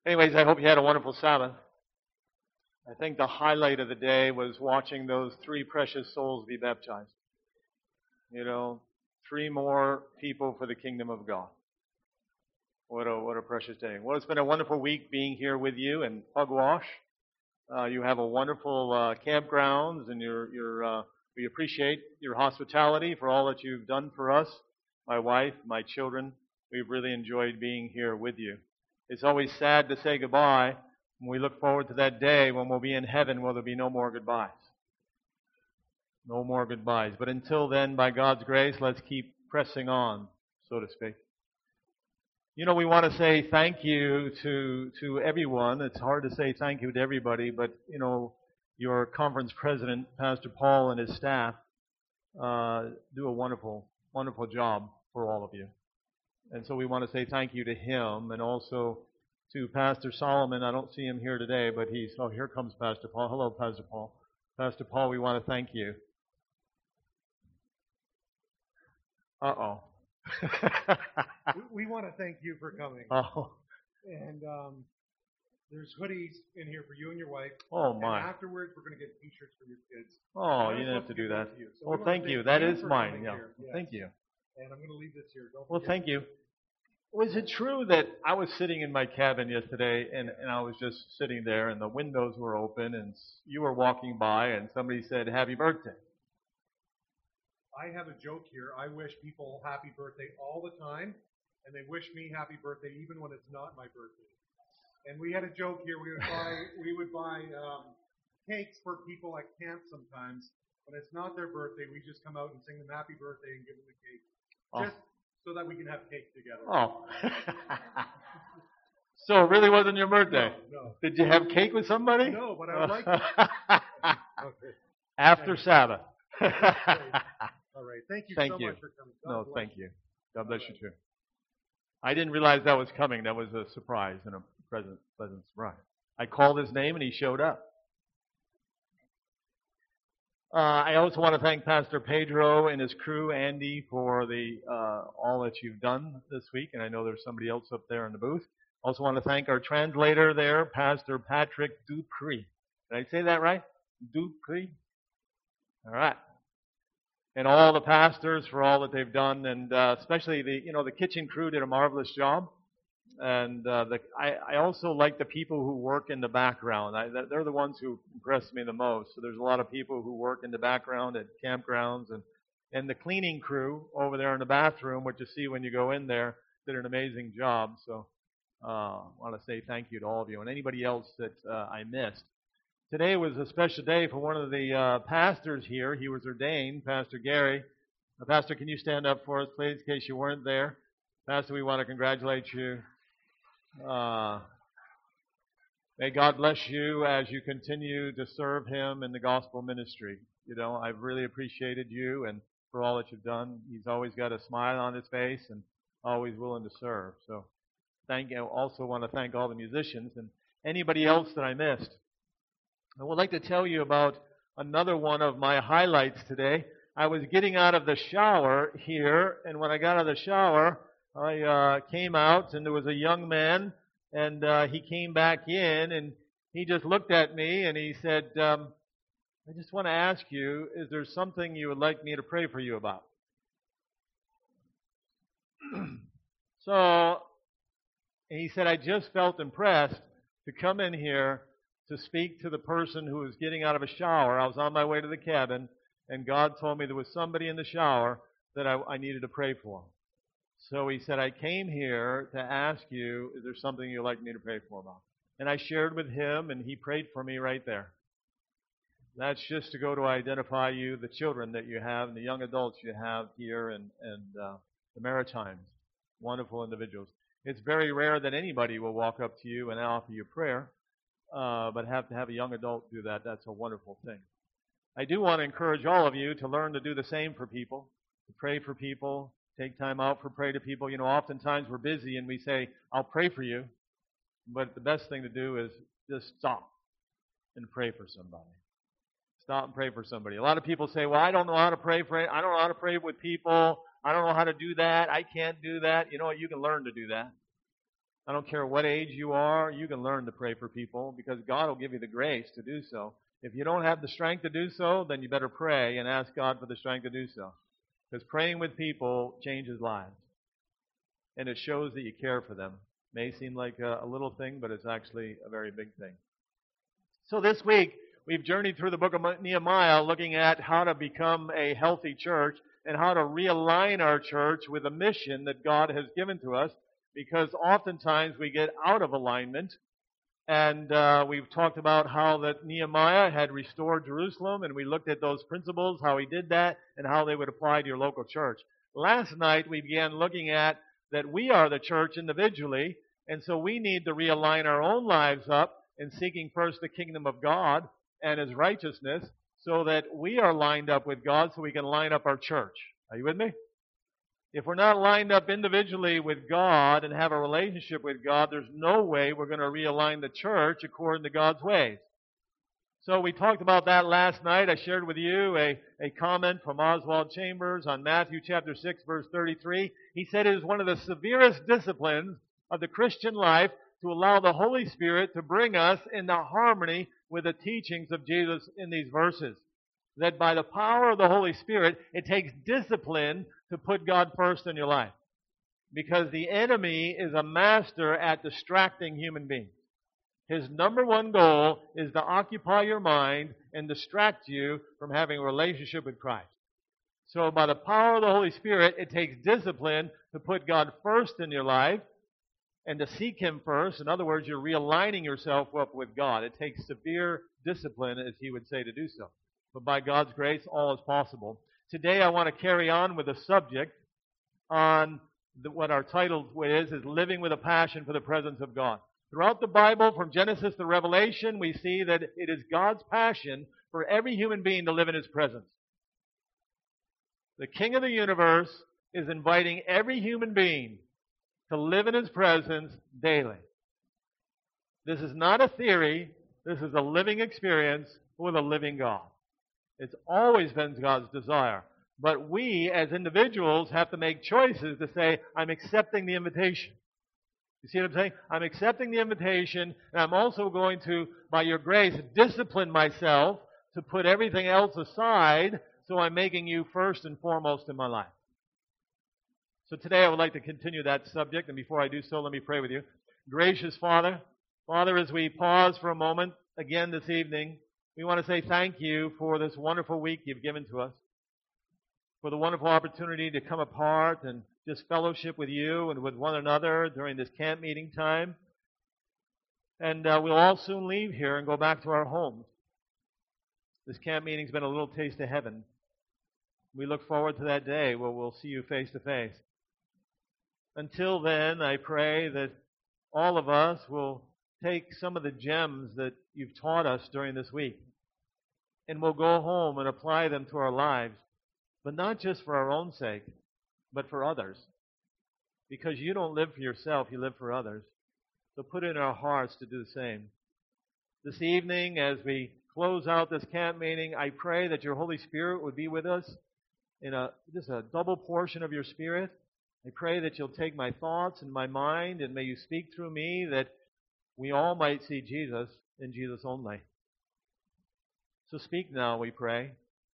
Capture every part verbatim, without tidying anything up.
Anyways, I hope you had a wonderful Sabbath. I think the highlight of the day was watching those three precious souls be baptized. You know, three more people for the kingdom of God. What a what a precious day. Well, it's been a wonderful week being here with you in Pugwash. Uh, you have a wonderful uh, campgrounds, and you're, you're, uh, we appreciate your hospitality for all that you've done for us. My wife, my children, we've really enjoyed being here with you. It's always sad to say goodbye. And we look forward to that day when we'll be in heaven where there'll be no more goodbyes. No more goodbyes. But until then, by God's grace, let's keep pressing on, so to speak. You know, we want to say thank you to to everyone. It's hard to say thank you to everybody, but, you know, your conference president, Pastor Paul, and his staff uh, do a wonderful, wonderful job for all of you. And so we want to say thank you to him, and also to Pastor Solomon. I don't see him here today, but he's, oh, here comes Pastor Paul. Hello, Pastor Paul. Pastor Paul, we want to thank you. Uh-oh. we, we want to thank you for coming. Oh. And um, there's hoodies in here for you and your wife. Oh, my. And afterwards, we're going to get T-shirts for your kids. Oh, you didn't have to do that. To so well, thank you. That is mine. Yeah. Yes. Thank you. And I'm going to leave this here. Don't well, thank you. Was it true that I was sitting in my cabin yesterday, and, and I was just sitting there, and the windows were open, and you were walking by, and somebody said, "Happy birthday"? I have a joke here. I wish people happy birthday all the time, and they wish me happy birthday even when it's not my birthday. And we had a joke here. We would buy we would buy um, cakes for people at camp sometimes. When it's not their birthday, we just come out and sing them happy birthday and give them the cake, oh. just so that we can have cake together. Oh. So it really wasn't your birthday? No, no. Did you have cake with somebody? No, but I would like to. Okay. After Sabbath. All right. Thank you thank so you. much for coming. God no, bless. thank you. God bless you too. I didn't realize that was coming. That was a surprise and a pleasant, pleasant surprise. I called his name and he showed up. Uh, I also want to thank Pastor Pedro and his crew, Andy, for the uh, all that you've done this week. And I know there's somebody else up there in the booth. Also want to thank our translator there, Pastor Patrick Dupree. Did I say that right? Dupree? All right. And all the pastors for all that they've done, and uh, especially the you know the kitchen crew did a marvelous job. And uh, the, I, I also like the people who work in the background. I, they're the ones who impress me the most. So there's a lot of people who work in the background at campgrounds, and and the cleaning crew over there in the bathroom, what you see when you go in there, did an amazing job. So uh, I want to say thank you to all of you and anybody else that uh, I missed. Today was a special day for one of the uh, pastors here. He was ordained, Pastor Gary. Uh, Pastor, can you stand up for us, please, in case you weren't there? Pastor, we want to congratulate you. Uh, may God bless you as you continue to serve Him in the gospel ministry. You know, I've really appreciated you and for all that you've done. He's always got a smile on his face and always willing to serve. So, thank you. I also want to thank all the musicians and anybody else that I missed. I would like to tell you about another one of my highlights today. I was getting out of the shower here, and when I got out of the shower, I uh, came out, and there was a young man, and uh, he came back in, and he just looked at me, and he said, um, I just want to ask you, is there something you would like me to pray for you about? So, he said, I just felt impressed to come in here to speak to the person who was getting out of a shower. I was on my way to the cabin, and God told me there was somebody in the shower that I, I needed to pray for. So he said, I came here to ask you, is there something you'd like me to pray for about? And I shared with him, and he prayed for me right there. That's just to go to identify you, the children that you have, and the young adults you have here, and, and uh, the Maritimes. Wonderful individuals. It's very rare that anybody will walk up to you and offer you prayer. Uh, but have to have a young adult do that. That's a wonderful thing. I do want to encourage all of you to learn to do the same for people, to pray for people, take time out for pray to people. You know, oftentimes we're busy and we say, I'll pray for you. But the best thing to do is just stop and pray for somebody. Stop and pray for somebody. A lot of people say, well, I don't know how to pray for I don't know how to pray with people. I don't know how to do that. I can't do that. You know what? You can learn to do that. I don't care what age you are, you can learn to pray for people because God will give you the grace to do so. If you don't have the strength to do so, then you better pray and ask God for the strength to do so. Because praying with people changes lives. And it shows that you care for them. May seem like a, a little thing, but it's actually a very big thing. So this week, we've journeyed through the book of Nehemiah looking at how to become a healthy church and how to realign our church with a mission that God has given to us, because oftentimes we get out of alignment. And uh, we've talked about how that Nehemiah had restored Jerusalem, and we looked at those principles, how he did that, and how they would apply to your local church. Last night, we began looking at that we are the church individually, and so we need to realign our own lives up in seeking first the kingdom of God and His righteousness, so that we are lined up with God so we can line up our church. Are you with me? If we're not lined up individually with God and have a relationship with God, there's no way we're going to realign the church according to God's ways. So we talked about that last night. I shared with you a, a comment from Oswald Chambers on Matthew chapter six, verse thirty-three. He said it is one of the severest disciplines of the Christian life to allow the Holy Spirit to bring us into harmony with the teachings of Jesus in these verses. That by the power of the Holy Spirit, it takes discipline to put God first in your life. Because the enemy is a master at distracting human beings. His number one goal is to occupy your mind and distract you from having a relationship with Christ. So by the power of the Holy Spirit, it takes discipline to put God first in your life and to seek Him first. In other words, you're realigning yourself up with God. It takes severe discipline, as he would say, to do so. But by God's grace, all is possible. Today I want to carry on with a subject on the, what our title is, is Living with a Passion for the Presence of God. Throughout the Bible, from Genesis to Revelation, we see that it is God's passion for every human being to live in His presence. The King of the universe is inviting every human being to live in His presence daily. This is not a theory. This is a living experience with a living God. It's always been God's desire. But we, as individuals, have to make choices to say, I'm accepting the invitation. You see what I'm saying? I'm accepting the invitation, and I'm also going to, by your grace, discipline myself to put everything else aside, so I'm making you first and foremost in my life. So today I would like to continue that subject, and before I do so, let me pray with you. Gracious Father, Father, as we pause for a moment again this evening, we want to say thank you for this wonderful week you've given to us, for the wonderful opportunity to come apart and just fellowship with you and with one another during this camp meeting time. And uh, we'll all soon leave here and go back to our homes. This camp meeting's been a little taste of heaven. We look forward to that day where we'll see you face to face. Until then, I pray that all of us will take some of the gems that you've taught us during this week, and we'll go home and apply them to our lives, but not just for our own sake, but for others. Because you don't live for yourself, you live for others. So put it in our hearts to do the same. This evening, as we close out this camp meeting, I pray that your Holy Spirit would be with us in a just a double portion of your Spirit. I pray that you'll take my thoughts and my mind, and may you speak through me, that we all might see Jesus and Jesus only. So speak now, we pray.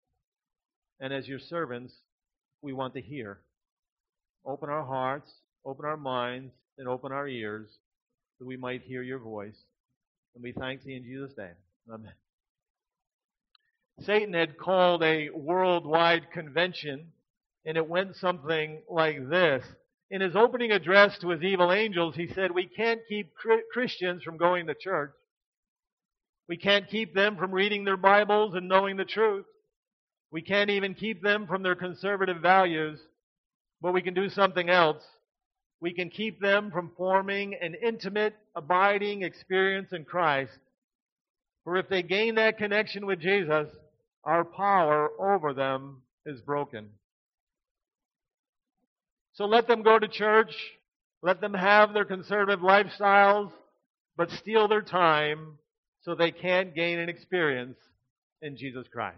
And as your servants, we want to hear. Open our hearts, open our minds, and open our ears, that we might hear your voice. And we thank thee in Jesus' name. Amen. Satan had called a worldwide convention, and it went something like this. In his opening address to his evil angels, he said, we can't keep Christians from going to church. We can't keep them from reading their Bibles and knowing the truth. We can't even keep them from their conservative values. But we can do something else. We can keep them from forming an intimate, abiding experience in Christ. For if they gain that connection with Jesus, our power over them is broken. So let them go to church, let them have their conservative lifestyles, but steal their time so they can't gain an experience in Jesus Christ.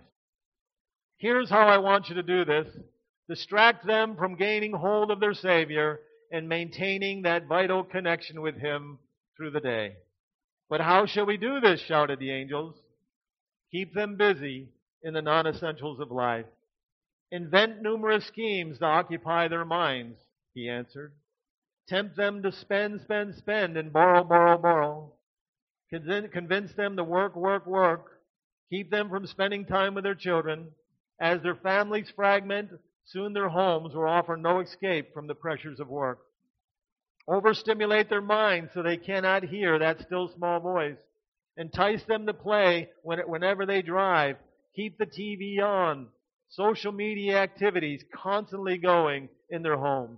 Here's how I want you to do this. Distract them from gaining hold of their Savior and maintaining that vital connection with Him through the day. But how shall we do this? Shouted the angels. Keep them busy in the non-essentials of life. Invent numerous schemes to occupy their minds, He answered. Tempt them to spend, spend, spend, and borrow, borrow, borrow. Convin- Convince them to work, work, work. Keep them from spending time with their children. As their families fragment, soon their homes will offer no escape from the pressures of work. Overstimulate their minds so they cannot hear that still small voice. Entice them to play when, whenever they drive. Keep the T V on. Social media activities constantly going in their homes.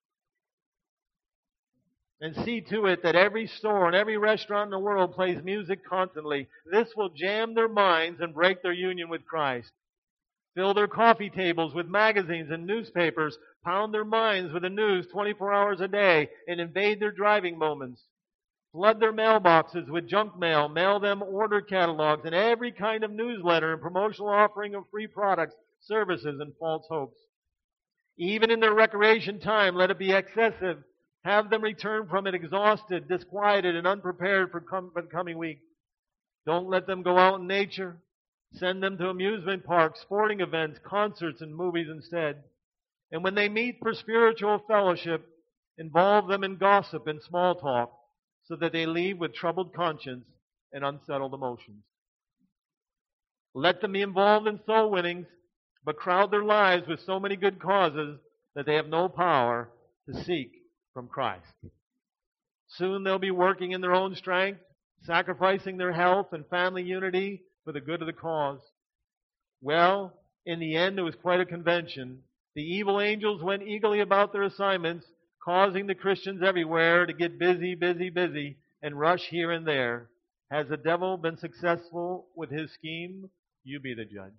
And see to it that every store and every restaurant in the world plays music constantly. This will jam their minds and break their union with Christ. Fill their coffee tables with magazines and newspapers. Pound their minds with the news twenty-four hours a day and invade their driving moments. Flood their mailboxes with junk mail. Mail them order catalogs and every kind of newsletter and promotional offering of free products, services, and false hopes. Even in their recreation time, let it be excessive. Have them return from it exhausted, disquieted, and unprepared for, com- for the coming week. Don't let them go out in nature. Send them to amusement parks, sporting events, concerts, and movies instead. And when they meet for spiritual fellowship, involve them in gossip and small talk so that they leave with troubled conscience and unsettled emotions. Let them be involved in soul winnings, but crowd their lives with so many good causes that they have no power to seek from Christ. Soon they'll be working in their own strength, sacrificing their health and family unity for the good of the cause. Well, in the end, it was quite a convention. The evil angels went eagerly about their assignments, causing the Christians everywhere to get busy, busy, busy, and rush here and there. Has the devil been successful with his scheme? You be the judge.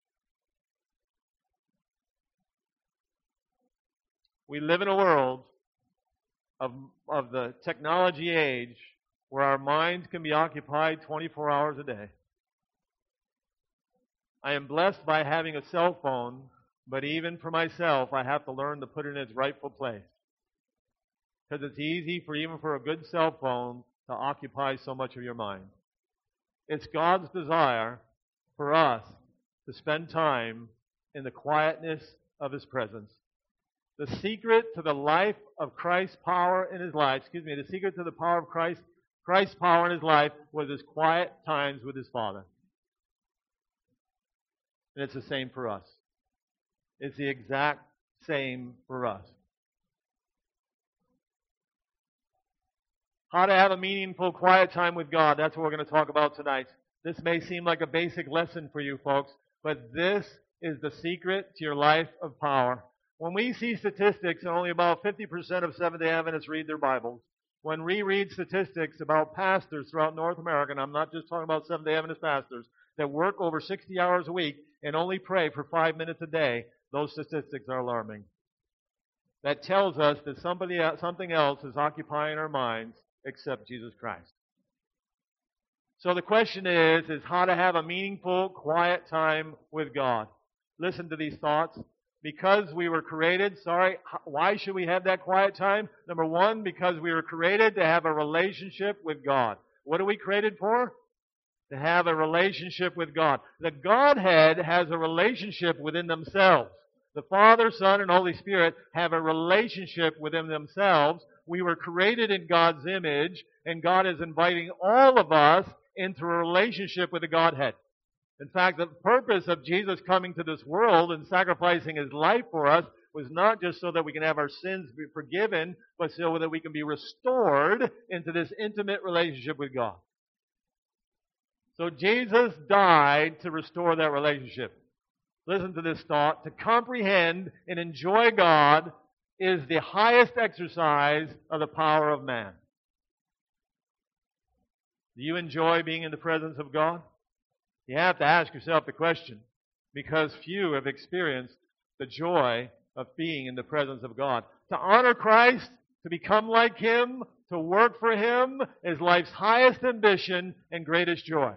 We live in a world of, of the technology age where our minds can be occupied twenty-four hours a day. I am blessed by having a cell phone, but even for myself, I have to learn to put it in its rightful place. Because it's easy for even for a good cell phone to occupy so much of your mind. It's God's desire for us to spend time in the quietness of His presence. The secret to the life of Christ's power in His life, excuse me, the secret to the power of Christ, Christ's power in His life was His quiet times with His Father. And it's the same for us. It's the exact same for us. How to have a meaningful quiet time with God. That's what we're going to talk about tonight. This may seem like a basic lesson for you folks, but this is the secret to your life of power. When we see statistics, and only about fifty percent of Seventh-day Adventists read their Bibles, when we read statistics about pastors throughout North America, and I'm not just talking about Seventh-day Adventist pastors, that work over sixty hours a week and only pray for five minutes a day, those statistics are alarming. That tells us that somebody, something else is occupying our minds except Jesus Christ. So the question is, is how to have a meaningful, quiet time with God. Listen to these thoughts. Because we were created, sorry, why should we have that quiet time? Number one, because we were created to have a relationship with God. What are we created for? To have a relationship with God. The Godhead has a relationship within themselves. The Father, Son, and Holy Spirit have a relationship within themselves. We were created in God's image, and God is inviting all of us into a relationship with the Godhead. In fact, the purpose of Jesus coming to this world and sacrificing His life for us was not just so that we can have our sins be forgiven, but so that we can be restored into this intimate relationship with God. So Jesus died to restore that relationship. Listen to this thought. To comprehend and enjoy God is the highest exercise of the power of man. Do you enjoy being in the presence of God? You have to ask yourself the question, because few have experienced the joy of being in the presence of God. To honor Christ, to become like Him, to work for Him is life's highest ambition and greatest joy.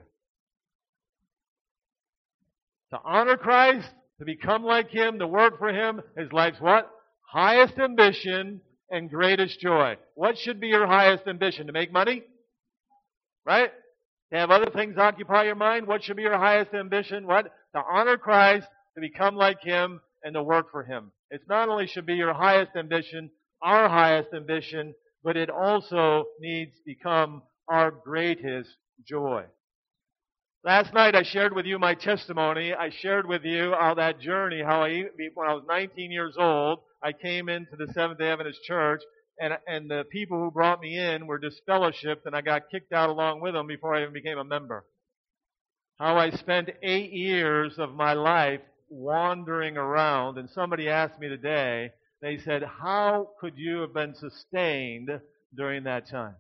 To honor Christ, to become like Him, to work for Him is life's what? Highest ambition and greatest joy. What should be your highest ambition? To make money? Right? To have other things occupy your mind? What should be your highest ambition? What? To honor Christ, to become like Him, and to work for Him. It's not only should be your highest ambition, our highest ambition, but it also needs to become our greatest joy. Last night I shared with you my testimony. I shared with you how that journey, how I, when I was nineteen years old, I came into the Seventh-day Adventist Church, and, and the people who brought me in were disfellowshipped, and I got kicked out along with them before I even became a member. How I spent eight years of my life wandering around, and somebody asked me today, they said, how could you have been sustained during that time?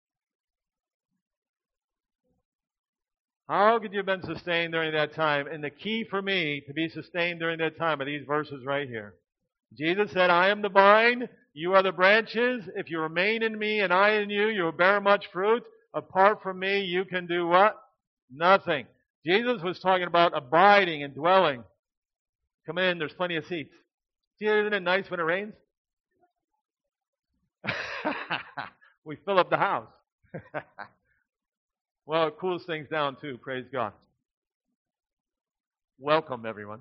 How could you have been sustained during that time? And the key for me to be sustained during that time are these verses right here. Jesus said, I am the vine, you are the branches. If you remain in me and I in you, you will bear much fruit. Apart from me, you can do what? Nothing. Jesus was talking about abiding and dwelling. Come in, there's plenty of seats. See, isn't it nice when it rains? We fill up the house. Well, it cools things down too, praise God. Welcome, everyone.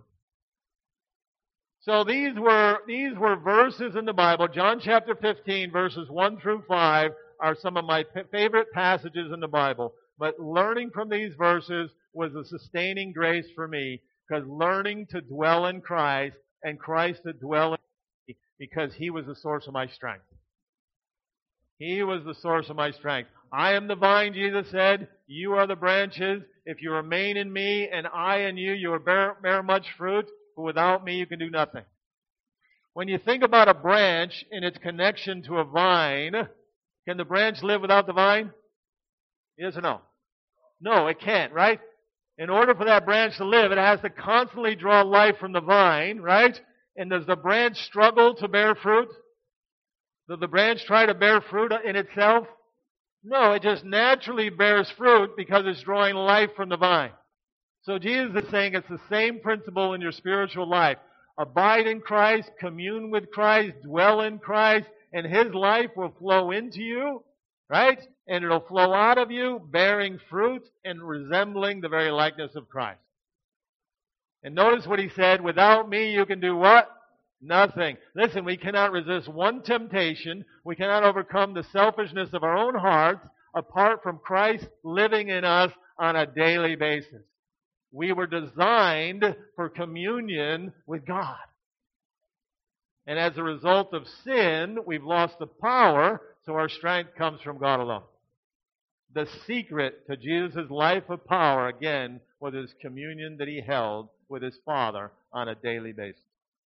So these were, these were verses in the Bible. John chapter fifteen, verses one through five are some of my p- favorite passages in the Bible. But learning from these verses was a sustaining grace for me, because learning to dwell in Christ and Christ to dwell in me, because He was the source of my strength. He was the source of my strength. I am the vine, Jesus said. You are the branches. If you remain in me and I in you, you will bear, bear much fruit. But without me, you can do nothing. When you think about a branch in its connection to a vine, can the branch live without the vine? Yes or no? No, it can't, right? In order for that branch to live, it has to constantly draw life from the vine, right? And does the branch struggle to bear fruit? Does the branch try to bear fruit in itself? No, it just naturally bears fruit because it's drawing life from the vine. So Jesus is saying it's the same principle in your spiritual life. Abide in Christ, commune with Christ, dwell in Christ, and His life will flow into you, right? And it'll flow out of you, bearing fruit and resembling the very likeness of Christ. And notice what He said, without me you can do what? Nothing. Listen, we cannot resist one temptation. We cannot overcome the selfishness of our own hearts apart from Christ living in us on a daily basis. We were designed for communion with God. And as a result of sin, we've lost the power, so our strength comes from God alone. The secret to Jesus' life of power, again, was His communion that He held with His Father on a daily basis.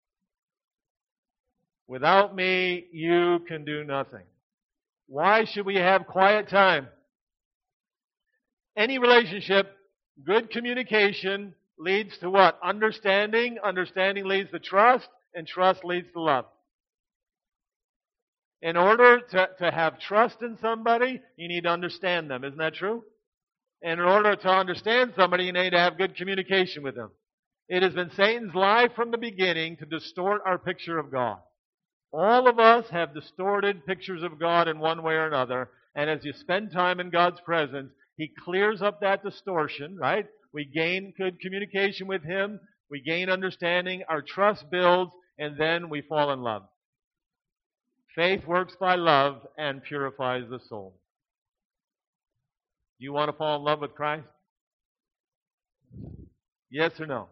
Without me, you can do nothing. Why should we have quiet time? Any relationship, good communication leads to what? Understanding. Understanding leads to trust, and trust leads to love. In order to, to have trust in somebody, you need to understand them. Isn't that true? And in order to understand somebody, you need to have good communication with them. It has been Satan's lie from the beginning to distort our picture of God. All of us have distorted pictures of God in one way or another, and as you spend time in God's presence, He clears up that distortion, right? We gain good communication with Him, we gain understanding, our trust builds, and then we fall in love. Faith works by love and purifies the soul. Do you want to fall in love with Christ? Yes or no?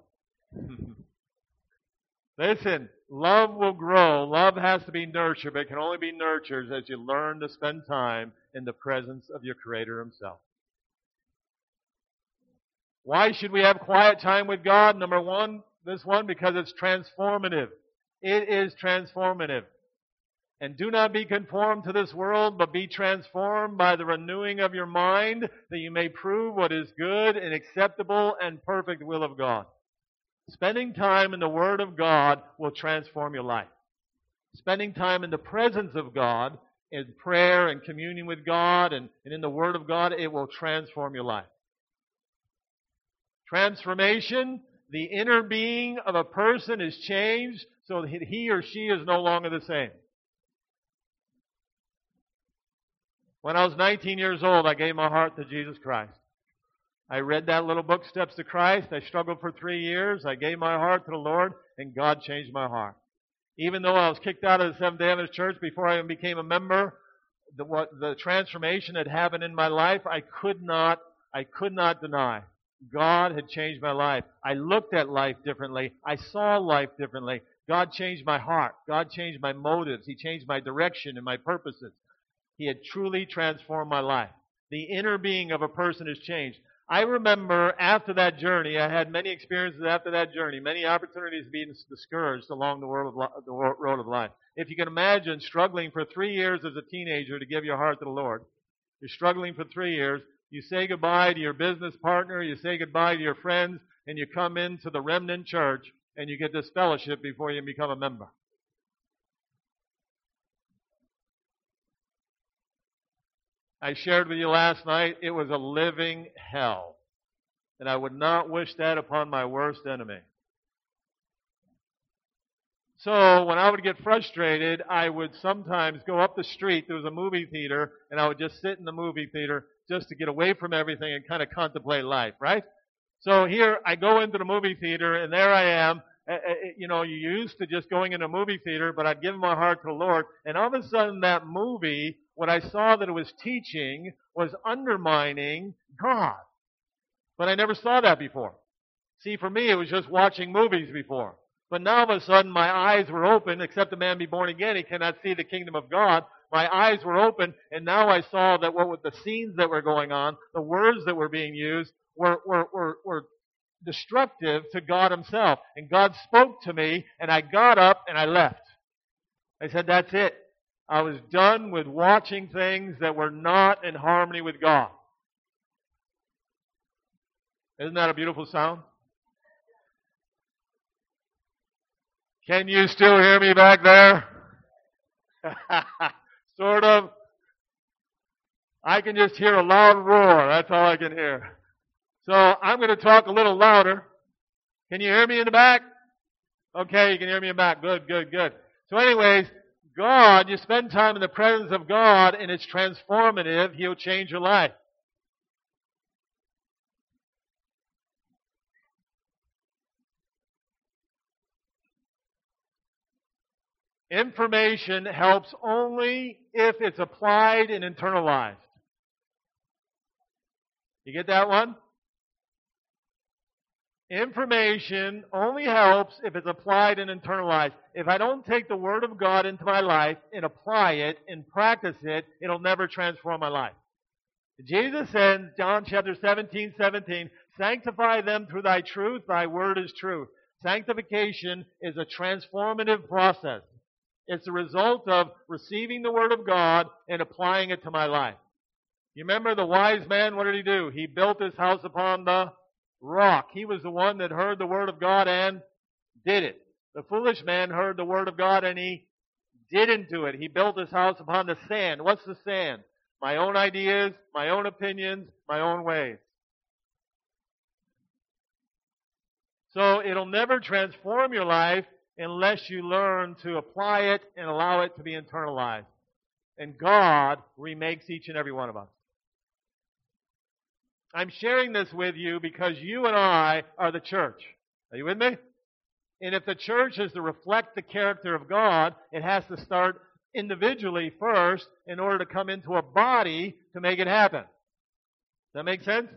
Listen, love will grow. Love has to be nurtured, but it can only be nurtured as you learn to spend time in the presence of your Creator Himself. Why should we have quiet time with God? Number one, this one, because it's transformative. It is transformative. And do not be conformed to this world, but be transformed by the renewing of your mind, that you may prove what is good and acceptable and perfect will of God. Spending time in the Word of God will transform your life. Spending time in the presence of God, in prayer and communion with God and, and in the Word of God, it will transform your life. Transformation, the inner being of a person is changed so that he or she is no longer the same. When I was nineteen years old, I gave my heart to Jesus Christ. I read that little book, Steps to Christ. I struggled for three years. I gave my heart to the Lord, and God changed my heart. Even though I was kicked out of the Seventh-day Adventist Church before I even became a member, the, what, the transformation that happened in my life, I could not, I could not deny. God had changed my life. I looked at life differently. I saw life differently. God changed my heart. God changed my motives. He changed my direction and my purposes. He had truly transformed my life. The inner being of a person has changed. I remember after that journey, I had many experiences after that journey, many opportunities to be discouraged along the road of, li- the road of life. If you can imagine struggling for three years as a teenager to give your heart to the Lord, you're struggling for three years, you say goodbye to your business partner, you say goodbye to your friends, and you come into the remnant church, and you get this fellowship before you become a member. I shared with you last night, it was a living hell. And I would not wish that upon my worst enemy. So when I would get frustrated, I would sometimes go up the street. There was a movie theater, and I would just sit in the movie theater just to get away from everything and kind of contemplate life, right? So here I go into the movie theater, and there I am. You know, you used to just going into a movie theater, but I'd given my heart to the Lord. And all of a sudden that movie, what I saw that it was teaching was undermining God. But I never saw that before. See, for me, it was just watching movies before. But now all of a sudden my eyes were open, except a man be born again, he cannot see the kingdom of God. My eyes were open, and now I saw that what with the scenes that were going on, the words that were being used, were, were, were, were destructive to God Himself. And God spoke to me, and I got up and I left. I said, that's it. I was done with watching things that were not in harmony with God. Isn't that a beautiful sound? Can you still hear me back there? Sort of. I can just hear a loud roar. That's all I can hear. So I'm going to talk a little louder. Can you hear me in the back? Okay, you can hear me in the back. Good, good, good. So anyways, God, you spend time in the presence of God and it's transformative. He'll change your life. Information helps only if it's applied and internalized. You get that one? Information only helps if it's applied and internalized. If I don't take the Word of God into my life and apply it and practice it, it'll never transform my life. Jesus said, John chapter seventeen, seventeen, sanctify them through thy truth, thy word is truth. Sanctification is a transformative process. It's the result of receiving the Word of God and applying it to my life. You remember the wise man, what did he do? He built his house upon the rock. He was the one that heard the Word of God and did it. The foolish man heard the Word of God and he didn't do it. He built his house upon the sand. What's the sand? My own ideas, my own opinions, my own ways. So it'll never transform your life unless you learn to apply it and allow it to be internalized. And God remakes each and every one of us. I'm sharing this with you because you and I are the church. Are you with me? And if the church is to reflect the character of God, it has to start individually first in order to come into a body to make it happen. Does that make sense?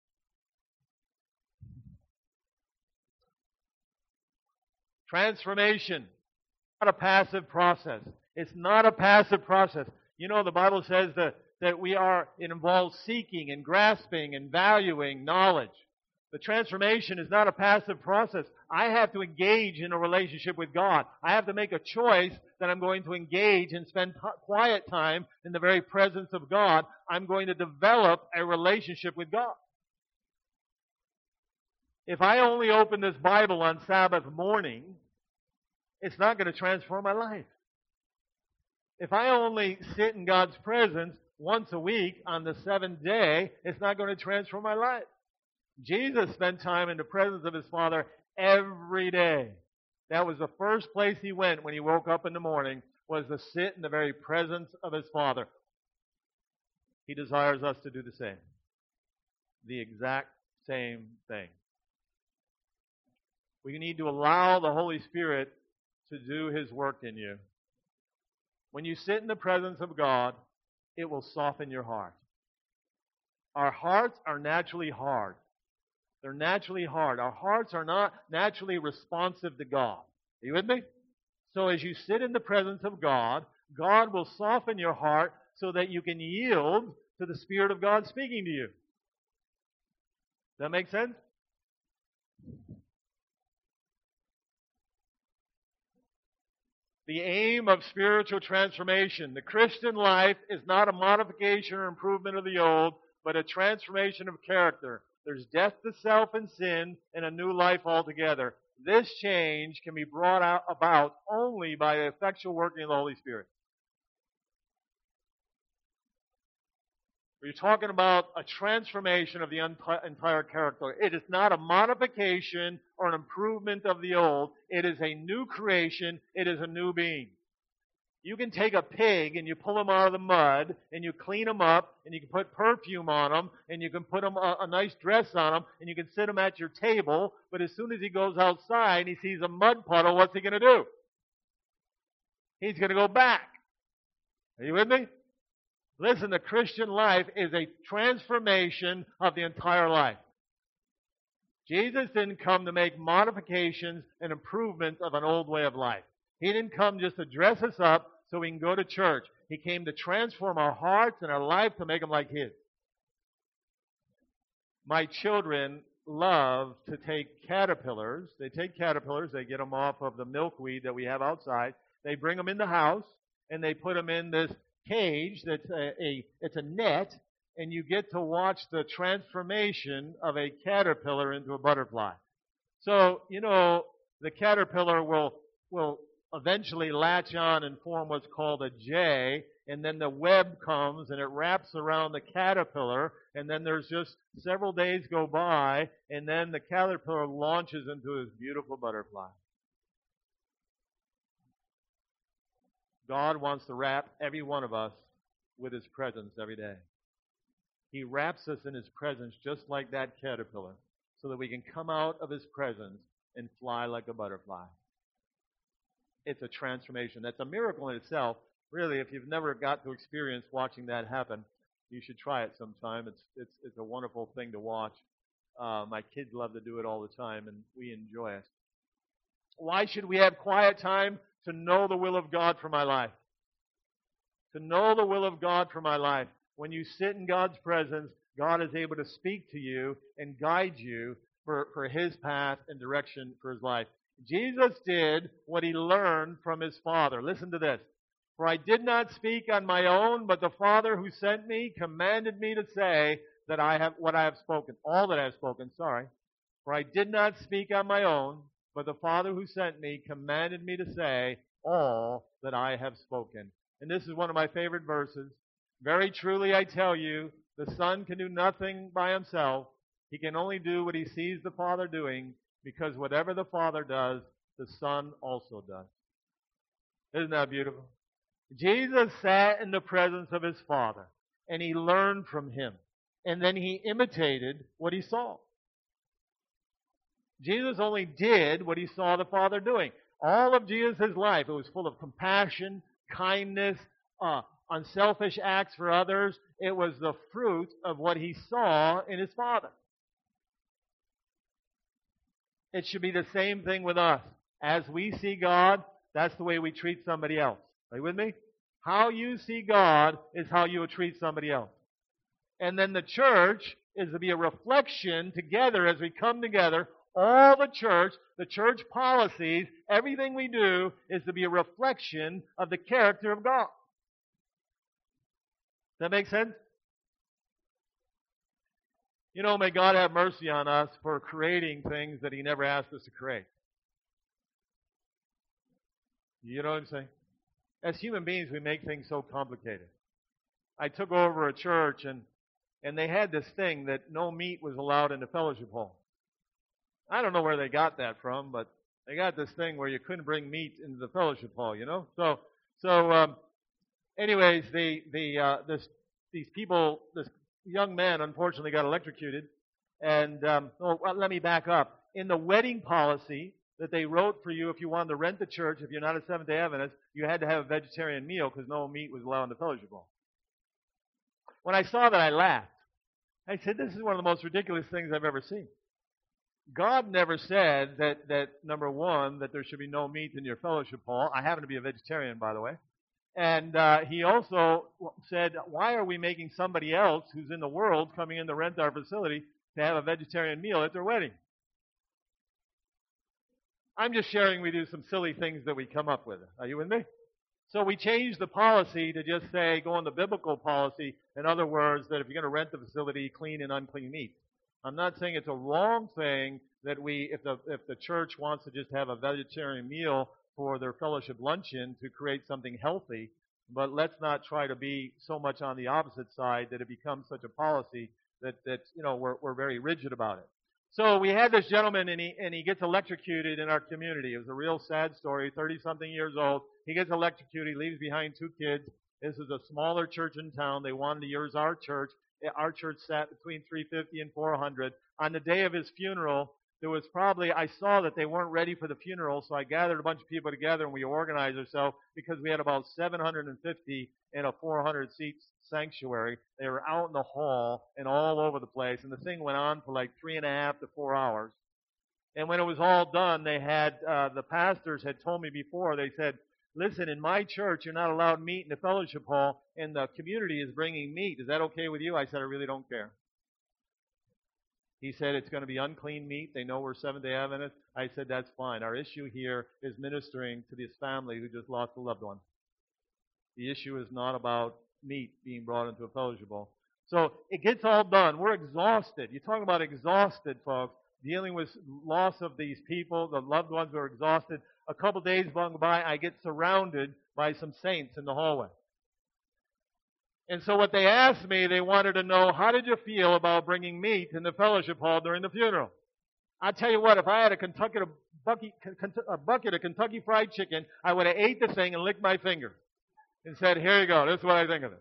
Transformation. Not a passive process. It's not a passive process. You know, the Bible says that, that we are, it involves seeking and grasping and valuing knowledge. The transformation is not a passive process. I have to engage in a relationship with God. I have to make a choice that I'm going to engage and spend t- quiet time in the very presence of God. I'm going to develop a relationship with God. If I only open this Bible on Sabbath morning, it's not going to transform my life. If I only sit in God's presence once a week on the seventh day, it's not going to transform my life. Jesus spent time in the presence of His Father every day. That was the first place He went when He woke up in the morning, was to sit in the very presence of His Father. He desires us to do the same. The exact same thing. We need to allow the Holy Spirit to do His work in you. When you sit in the presence of God, it will soften your heart. Our hearts are naturally hard. They're naturally hard. Our hearts are not naturally responsive to God. Are you with me? So as you sit in the presence of God, God will soften your heart so that you can yield to the Spirit of God speaking to you. Does that make sense? The aim of spiritual transformation. The Christian life is not a modification or improvement of the old, but a transformation of character. There's death to self and sin and a new life altogether. This change can be brought out, about only by the effectual working of the Holy Spirit. You're talking about a transformation of the entire character. It is not a modification or an improvement of the old. It is a new creation. It is a new being. You can take a pig and you pull him out of the mud and you clean him up and you can put perfume on him and you can put him a, a nice dress on him and you can sit him at your table. But as soon as he goes outside and he sees a mud puddle, what's he going to do? He's going to go back. Are you with me? Listen, the Christian life is a transformation of the entire life. Jesus didn't come to make modifications and improvements of an old way of life. He didn't come just to dress us up so we can go to church. He came to transform our hearts and our life to make them like His. My children love to take caterpillars. They take caterpillars, they get them off of the milkweed that we have outside. They bring them in the house and they put them in this cage that's a, a it's a net, and you get to watch the transformation of a caterpillar into a butterfly. So, you know, the caterpillar will will eventually latch on and form what's called a J, and then the web comes and it wraps around the caterpillar, and then there's just several days go by, and then the caterpillar launches into this beautiful butterfly. God wants to wrap every one of us with His presence every day. He wraps us in His presence just like that caterpillar so that we can come out of His presence and fly like a butterfly. It's a transformation. That's a miracle in itself. Really, if you've never got to experience watching that happen, you should try it sometime. It's it's it's a wonderful thing to watch. Uh, my kids love to do it all the time, and we enjoy it. Why should we have quiet time? To know the will of God for my life. To know the will of God for my life. When you sit in God's presence, God is able to speak to you and guide you for, for His path and direction for His life. Jesus did what He learned from His Father. Listen to this. For I did not speak on my own, but the Father who sent me commanded me to say that I have what I have spoken. All that I have spoken, sorry. For I did not speak on my own, but the Father who sent me commanded me to say all that I have spoken. And this is one of my favorite verses. Very truly I tell you, the Son can do nothing by Himself. He can only do what He sees the Father doing, because whatever the Father does, the Son also does. Isn't that beautiful? Jesus sat in the presence of His Father, and He learned from Him, and then He imitated what He saw. Jesus only did what He saw the Father doing. All of Jesus' life, it was full of compassion, kindness, uh, unselfish acts for others. It was the fruit of what He saw in His Father. It should be the same thing with us. As we see God, that's the way we treat somebody else. Are you with me? How you see God is how you will treat somebody else. And then the church is to be a reflection together as we come together. All the church, the church policies, everything we do is to be a reflection of the character of God. Does that make sense? You know, may God have mercy on us for creating things that He never asked us to create. You know what I'm saying? As human beings, we make things so complicated. I took over a church, and, and they had this thing that no meat was allowed in the fellowship hall. I don't know where they got that from, but they got this thing where you couldn't bring meat into the fellowship hall, you know? So, so, um, anyways, the, the, uh, this, these people, this young man, unfortunately got electrocuted. And um, oh, well, let me back up. In the wedding policy that they wrote for you, if you wanted to rent the church, if you're not a Seventh-day Adventist, you had to have a vegetarian meal because no meat was allowed in the fellowship hall. When I saw that, I laughed. I said, this is one of the most ridiculous things I've ever seen. God never said that, that number one, that there should be no meat in your fellowship hall. I happen to be a vegetarian, by the way. And uh, he also said, why are we making somebody else who's in the world coming in to rent our facility to have a vegetarian meal at their wedding? I'm just sharing with you some silly things that we come up with. Are you with me? So we changed the policy to just say, go on the biblical policy. In other words, that if you're going to rent the facility, clean and unclean meat. I'm not saying it's a wrong thing that we, if the if the church wants to just have a vegetarian meal for their fellowship luncheon to create something healthy, but let's not try to be so much on the opposite side that it becomes such a policy that, that you know, we're, we're very rigid about it. So we had this gentleman, and he, and he gets electrocuted in our community. It was a real sad story, thirty-something years old. He gets electrocuted, he leaves behind two kids. This is a smaller church in town. They wanted to use our church. Our church sat between three fifty and four hundred. On the day of his funeral, there was probably, I saw that they weren't ready for the funeral, so I gathered a bunch of people together and we organized ourselves because we had about seven hundred fifty in a four hundred seat sanctuary. They were out in the hall and all over the place, and the thing went on for like three and a half to four hours. And when it was all done, they had, uh, the pastors had told me before, they said, listen, in my church, you're not allowed meat in the fellowship hall, and the community is bringing meat. Is that okay with you? I said, I really don't care. He said, it's going to be unclean meat. They know we're Seventh-day Adventists. I said, that's fine. Our issue here is ministering to this family who just lost a loved one. The issue is not about meat being brought into a fellowship hall. So it gets all done. We're exhausted. You're talking about exhausted, folks, dealing with loss of these people. The loved ones are exhausted. A couple days going by, I get surrounded by some saints in the hallway. And so what they asked me, they wanted to know, how did you feel about bringing meat in the fellowship hall during the funeral? I tell you what, if I had a, Kentucky, a, bucket, a bucket of Kentucky Fried Chicken, I would have ate the thing and licked my finger and said, here you go, this is what I think of it.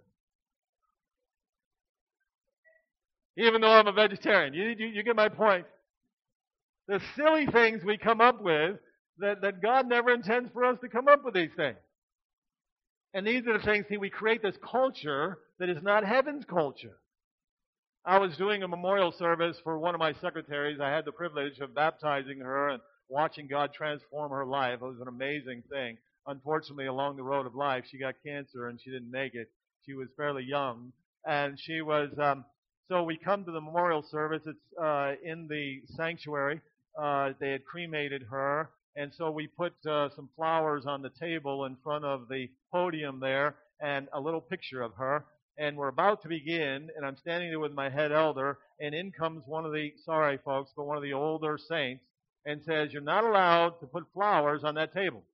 Even though I'm a vegetarian. You, you, you get my point. The silly things we come up with, that, that God never intends for us to come up with these things. And these are the things, see, we create this culture that is not heaven's culture. I was doing a memorial service for one of my secretaries. I had the privilege of baptizing her and watching God transform her life. It was an amazing thing. Unfortunately, along the road of life, she got cancer and she didn't make it. She was fairly young. And she was, um, so we come to the memorial service. It's uh, in the sanctuary. Uh, they had cremated her. And so we put uh, some flowers on the table in front of the podium there and a little picture of her. And we're about to begin, and I'm standing there with my head elder, and in comes one of the, sorry folks, but one of the older saints and says, you're not allowed to put flowers on that table.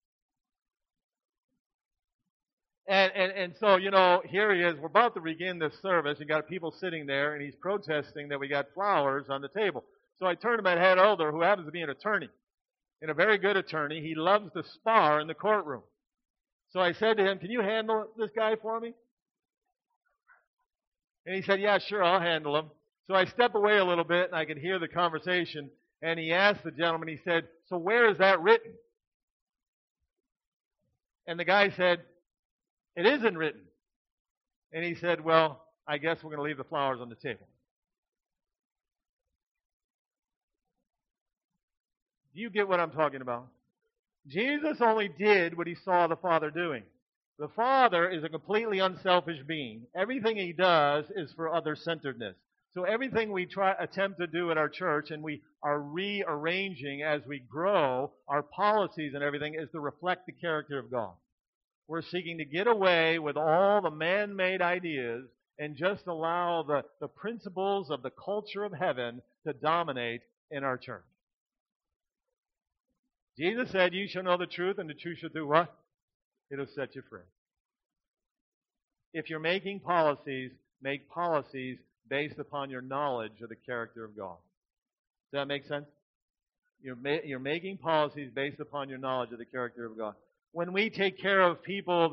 And, and, and so, you know, here he is. We're about to begin this service. You got people sitting there, and he's protesting that we got flowers on the table. So I turn to my head elder, who happens to be an attorney. And a very good attorney. He loves to spar in the courtroom. So I said to him, can you handle this guy for me? And he said, yeah, sure, I'll handle him. So I step away a little bit, and I could hear the conversation. And he asked the gentleman, he said, so where is that written? And the guy said, it isn't written. And he said, well, I guess we're going to leave the flowers on the table. Do you get what I'm talking about? Jesus only did what he saw the Father doing. The Father is a completely unselfish being. Everything he does is for other-centeredness. So everything we try attempt to do at our church, and we are rearranging as we grow, our policies and everything, is to reflect the character of God. We're seeking to get away with all the man-made ideas and just allow the, the principles of the culture of heaven to dominate in our church. Jesus said, you shall know the truth, and the truth shall do what? It'll set you free. If you're making policies, make policies based upon your knowledge of the character of God. Does that make sense? You're, ma- you're making policies based upon your knowledge of the character of God. When we take care of people that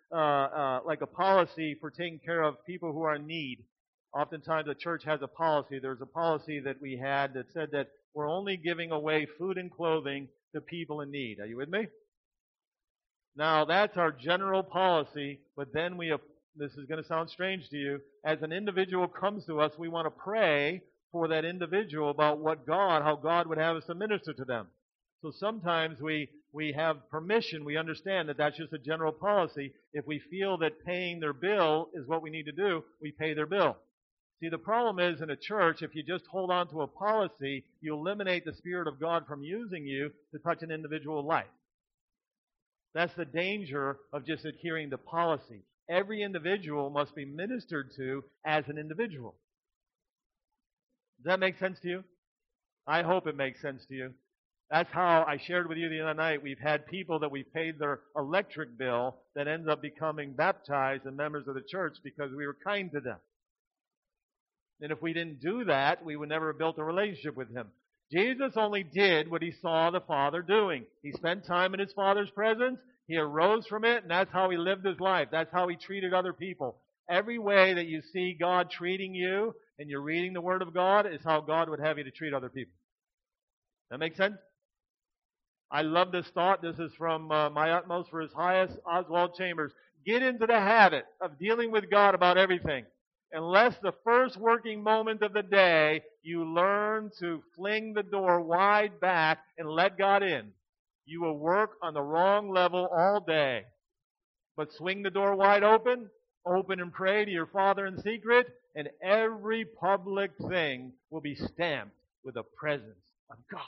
uh, uh, like a policy for taking care of people who are in need. Oftentimes the church has a policy. There's a policy that we had that said that we're only giving away food and clothing to people in need. Are you with me? Now, that's our general policy, but then we, this is going to sound strange to you, as an individual comes to us, we want to pray for that individual about what God, how God would have us to minister to them. So sometimes we, we have permission, we understand that that's just a general policy. If we feel that paying their bill is what we need to do, we pay their bill. See, the problem is in a church, if you just hold on to a policy, you eliminate the Spirit of God from using you to touch an individual life. That's the danger of just adhering to policy. Every individual must be ministered to as an individual. Does that make sense to you? I hope it makes sense to you. That's how I shared with you the other night. We've had people that we paid their electric bill that ends up becoming baptized and members of the church because we were kind to them. And if we didn't do that, we would never have built a relationship with Him. Jesus only did what He saw the Father doing. He spent time in His Father's presence. He arose from it, and that's how He lived His life. That's how He treated other people. Every way that you see God treating you and you're reading the Word of God is how God would have you to treat other people. That make sense? I love this thought. This is from uh, My Utmost for His Highest, Oswald Chambers. Get into the habit of dealing with God about everything. Unless the first working moment of the day you learn to fling the door wide back and let God in, you will work on the wrong level all day. But swing the door wide open, open and pray to your Father in secret, and every public thing will be stamped with the presence of God.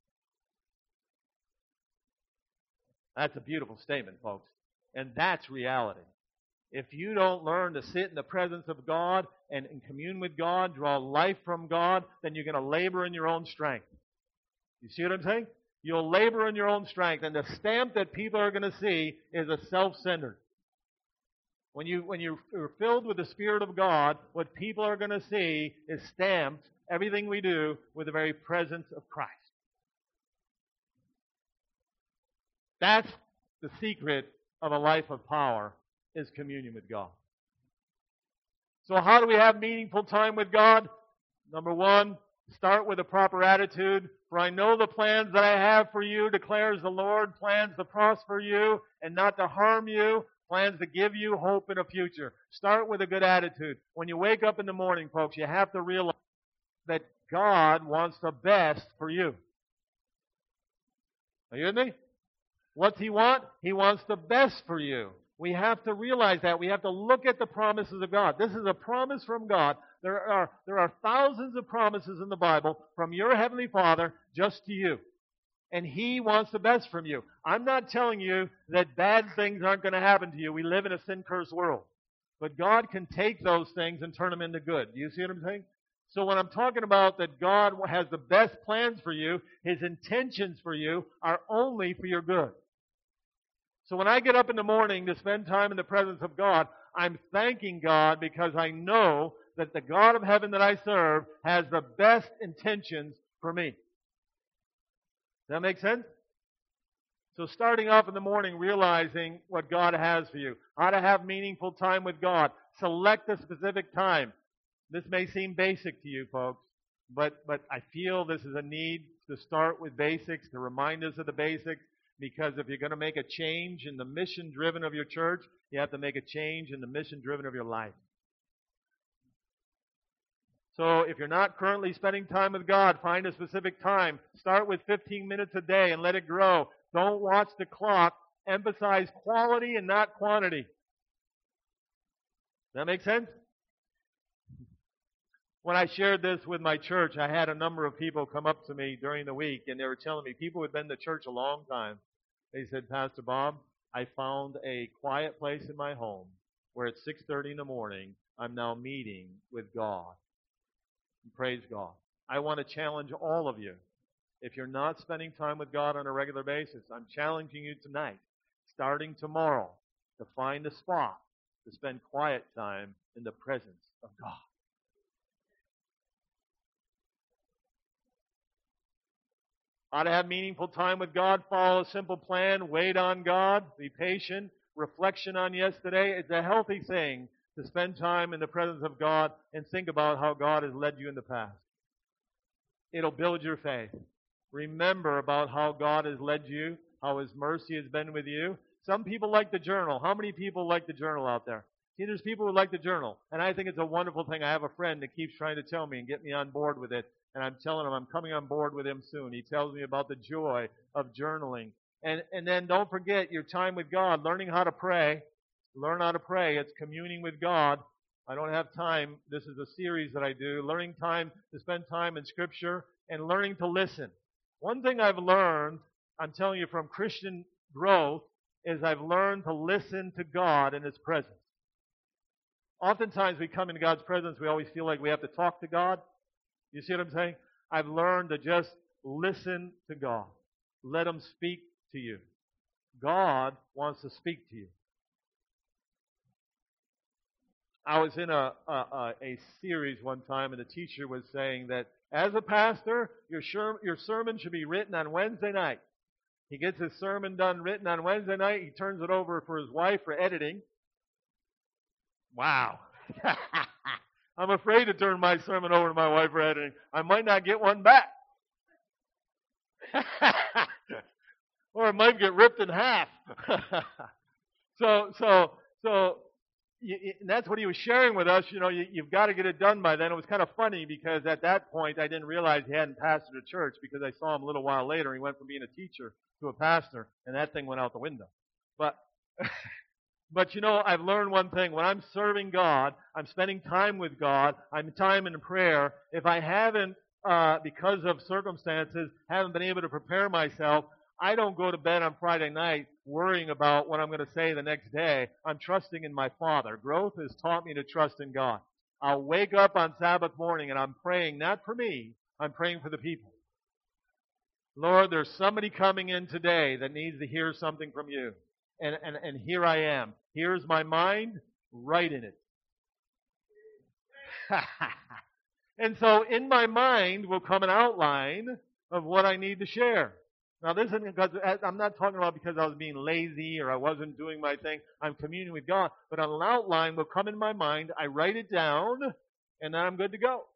That's a beautiful statement, folks. And that's reality. If you don't learn to sit in the presence of God and, and commune with God, draw life from God, then you're going to labor in your own strength. You see what I'm saying? You'll labor in your own strength. And the stamp that people are going to see is a self-centered. When, you, when you're filled with the Spirit of God, what people are going to see is stamped, everything we do, with the very presence of Christ. That's the secret of a life of power, is communion with God. So how do we have meaningful time with God? Number one, start with a proper attitude. For I know the plans that I have for you, declares the Lord, plans to prosper you and not to harm you, plans to give you hope in a future. Start with a good attitude. When you wake up in the morning, folks, you have to realize that God wants the best for you. Are you with me? What's He want? He wants the best for you. We have to realize that. We have to look at the promises of God. This is a promise from God. There are, there are thousands of promises in the Bible from your Heavenly Father just to you. And He wants the best from you. I'm not telling you that bad things aren't going to happen to you. We live in a sin-cursed world. But God can take those things and turn them into good. Do you see what I'm saying? So when I'm talking about that God has the best plans for you, His intentions for you are only for your good. So when I get up in the morning to spend time in the presence of God, I'm thanking God because I know that the God of heaven that I serve has the best intentions for me. Does that make sense? So starting off in the morning, realizing what God has for you, how to have meaningful time with God. Select a specific time. This may seem basic to you folks, but, but I feel this is a need to start with basics, to remind us of the basics. Because if you're going to make a change in the mission-driven of your church, you have to make a change in the mission-driven of your life. So if you're not currently spending time with God, find a specific time. Start with fifteen minutes a day and let it grow. Don't watch the clock. Emphasize quality and not quantity. Does that make sense? When I shared this with my church, I had a number of people come up to me during the week, and they were telling me, people who had been to church a long time, they said, Pastor Bob, I found a quiet place in my home where at six thirty in the morning, I'm now meeting with God. And praise God. I want to challenge all of you. If you're not spending time with God on a regular basis, I'm challenging you tonight, starting tomorrow, to find a spot to spend quiet time in the presence of God. How to have meaningful time with God, follow a simple plan, wait on God, be patient, reflection on yesterday. It's a healthy thing to spend time in the presence of God and think about how God has led you in the past. It'll build your faith. Remember about how God has led you, how His mercy has been with you. Some people like to journal. How many people like to journal out there? See, there's people who like to journal, and I think it's a wonderful thing. I have a friend that keeps trying to tell me and get me on board with it, and I'm telling him I'm coming on board with him soon. He tells me about the joy of journaling. And, and then don't forget your time with God, learning how to pray. Learn how to pray. It's communing with God. I don't have time. This is a series that I do. Learning time to spend time in Scripture and learning to listen. One thing I've learned, I'm telling you from Christian growth, is I've learned to listen to God in His presence. Oftentimes we come into God's presence, we always feel like we have to talk to God. You see what I'm saying? I've learned to just listen to God. Let Him speak to you. God wants to speak to you. I was in a, a, a series one time, and the teacher was saying that as a pastor, your, sher- your sermon should be written on Wednesday night. He gets his sermon done written on Wednesday night. He turns it over for his wife for editing. Wow. I'm afraid to turn my sermon over to my wife for editing. I might not get one back. Or it might get ripped in half. so, so, so, you, and that's what he was sharing with us. You know, you, you've got to get it done by then. It was kind of funny because at that point I didn't realize he hadn't pastored a church because I saw him a little while later. He went from being a teacher to a pastor, and that thing went out the window. But, but you know, I've learned one thing. When I'm serving God, I'm spending time with God, I'm time in prayer. If I haven't, uh, because of circumstances, haven't been able to prepare myself, I don't go to bed on Friday night worrying about what I'm going to say the next day. I'm trusting in my Father. Growth has taught me to trust in God. I'll wake up on Sabbath morning and I'm praying not for me, I'm praying for the people. Lord, there's somebody coming in today that needs to hear something from you. And, and, and here I am. Here's my mind, write in it. And so in my mind will come an outline of what I need to share. Now this isn't because, I'm not talking about because I was being lazy or I wasn't doing my thing. I'm communing with God. But an outline will come in my mind. I write it down and then I'm good to go.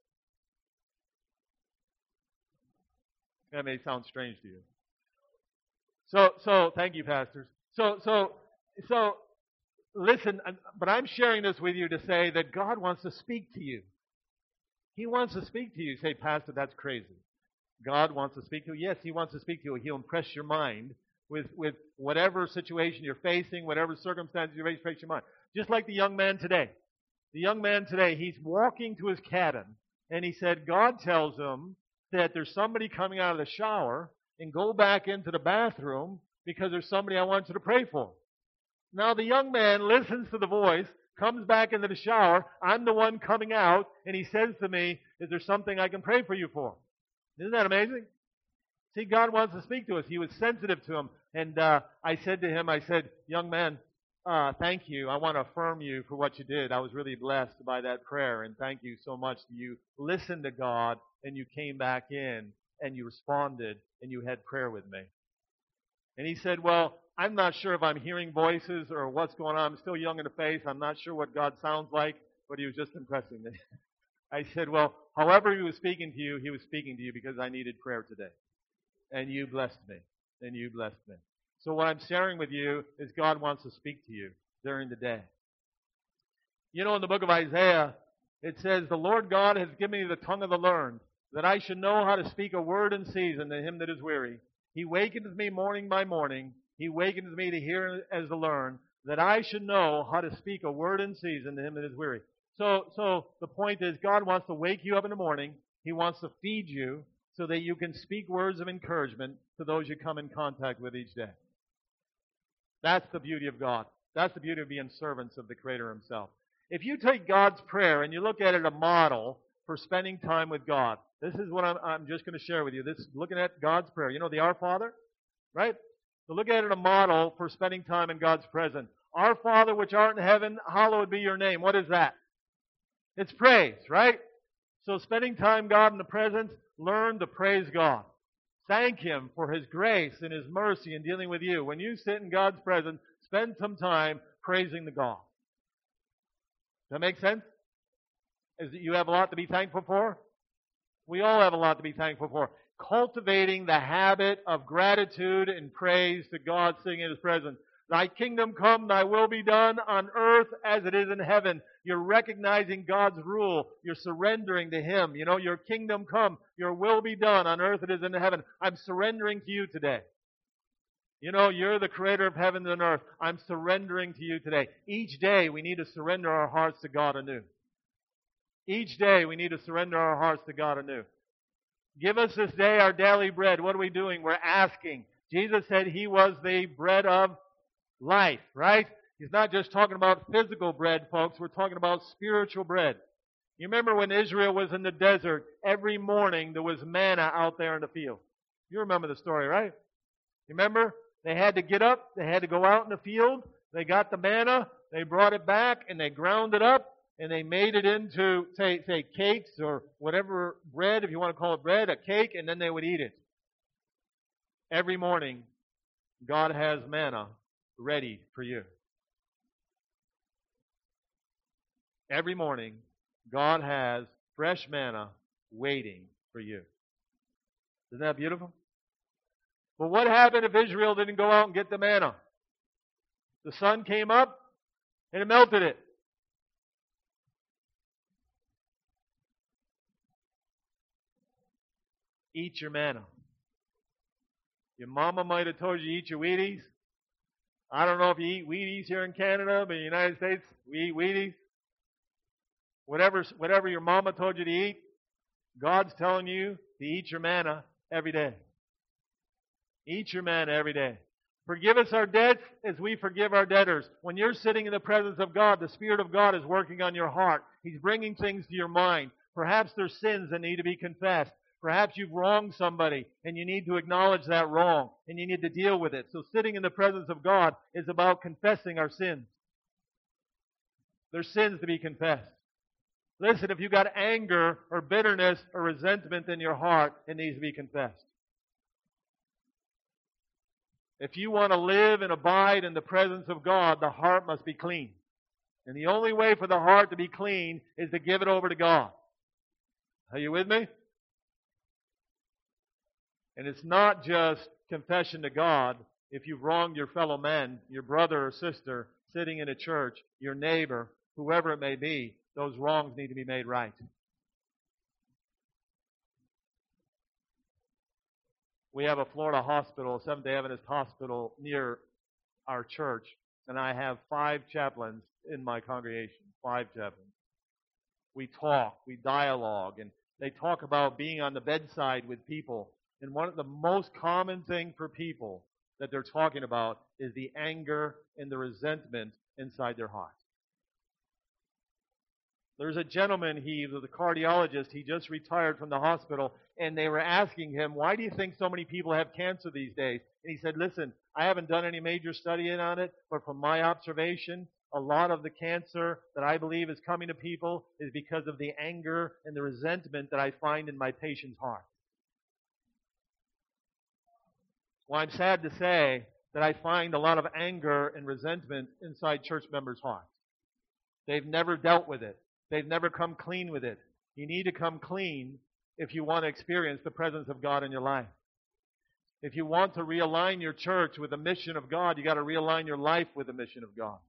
That may sound strange to you. So, so, thank you, pastors. So, so, so, listen, but I'm sharing this with you to say that God wants to speak to you. He wants to speak to you. You say, Pastor, that's crazy. God wants to speak to you. Yes, He wants to speak to you. He'll impress your mind with, with whatever situation you're facing, whatever circumstance you're facing, your mind. Just like the young man today. The young man today, he's walking to his cabin, and he said, God tells him that there's somebody coming out of the shower and go back into the bathroom because there's somebody I want you to pray for. Now the young man listens to the voice, comes back into the shower. I'm the one coming out, and he says to me, is there something I can pray for you for? Isn't that amazing? See, God wants to speak to us. He was sensitive to him. And uh, I said to him, I said, young man, uh, thank you. I want to affirm you for what you did. I was really blessed by that prayer, and thank you so much. You listened to God, and you came back in, and you responded, and you had prayer with me. And he said, well, I'm not sure if I'm hearing voices or what's going on. I'm still young in the faith. I'm not sure what God sounds like, but he was just impressing me. I said, well, however he was speaking to you, he was speaking to you because I needed prayer today. And you blessed me. And you blessed me. So what I'm sharing with you is God wants to speak to you during the day. You know, in the book of Isaiah, it says, the Lord God has given me the tongue of the learned, that I should know how to speak a word in season to him that is weary. He wakens me morning by morning. He wakens me to hear as to learn, that I should know how to speak a word in season to him that is weary. So, so the point is, God wants to wake you up in the morning. He wants to feed you so that you can speak words of encouragement to those you come in contact with each day. That's the beauty of God. That's the beauty of being servants of the Creator Himself. If you take God's prayer and you look at it a model for spending time with God, this is what I'm, I'm just going to share with you. This is looking at God's prayer. You know the Our Father? Right? So look at it a model for spending time in God's presence. Our Father which art in heaven, hallowed be your name. What is that? It's praise, right? So spending time God in the presence, learn to praise God. Thank Him for His grace and His mercy in dealing with you. When you sit in God's presence, Spend some time praising the God. Does that make sense? Is that you have a lot to be thankful for? We all have a lot to be thankful for. Cultivating the habit of gratitude and praise to God, sitting in His presence. Thy kingdom come, thy will be done on earth as it is in heaven. You're recognizing God's rule. You're surrendering to Him. You know, your kingdom come, your will be done on earth as it is in heaven. I'm surrendering to you today. You know, you're the creator of heaven and earth. I'm surrendering to you today. Each day we need to surrender our hearts to God anew. Each day we need to surrender our hearts to God anew. Give us this day our daily bread. What are we doing? We're asking. Jesus said He was the bread of life, right? He's not just talking about physical bread, folks. We're talking about spiritual bread. You remember when Israel was in the desert, every morning there was manna out there in the field. You remember the story, right? You remember? They had to get up. They had to go out in the field. They got the manna. They brought it back and they ground it up and they made it into, say, say cakes or whatever bread, if you want to call it bread, a cake, and then they would eat it. Every morning, God has manna ready for you. Every morning, God has fresh manna waiting for you. Isn't that beautiful? But what happened if Israel didn't go out and get the manna? The sun came up and it melted it. Eat your manna. Your mama might have told you to eat your Wheaties. I don't know if you eat Wheaties here in Canada, but in the United States, we eat Wheaties. Whatever, whatever your mama told you to eat, God's telling you to eat your manna every day. Eat your manna every day. Forgive us our debts as we forgive our debtors. When you're sitting in the presence of God, the Spirit of God is working on your heart. He's bringing things to your mind. Perhaps there's sins that need to be confessed. Perhaps you've wronged somebody and you need to acknowledge that wrong and you need to deal with it. So sitting in the presence of God is about confessing our sins. There's sins to be confessed. Listen, if you've got anger or bitterness or resentment in your heart, it needs to be confessed. If you want to live and abide in the presence of God, the heart must be clean. And the only way for the heart to be clean is to give it over to God. Are you with me? And it's not just confession to God. If you've wronged your fellow man, your brother or sister, sitting in a church, your neighbor, whoever it may be, those wrongs need to be made right. We have a Florida hospital, Seventh-day Adventist hospital near our church, and I have five chaplains in my congregation, five chaplains. We talk, we dialogue, and they talk about being on the bedside with people. And one of the most common thing for people that they're talking about is the anger and the resentment inside their heart. There's a gentleman, he was a cardiologist, he just retired from the hospital, and they were asking him, why do you think so many people have cancer these days? And he said, listen, I haven't done any major studying on it, but from my observation, a lot of the cancer that I believe is coming to people is because of the anger and the resentment that I find in my patient's heart. Well, I'm sad to say that I find a lot of anger and resentment inside church members' hearts. They've never dealt with it. They've never come clean with it. You need to come clean if you want to experience the presence of God in your life. If you want to realign your church with the mission of God, you got to realign your life with the mission of God.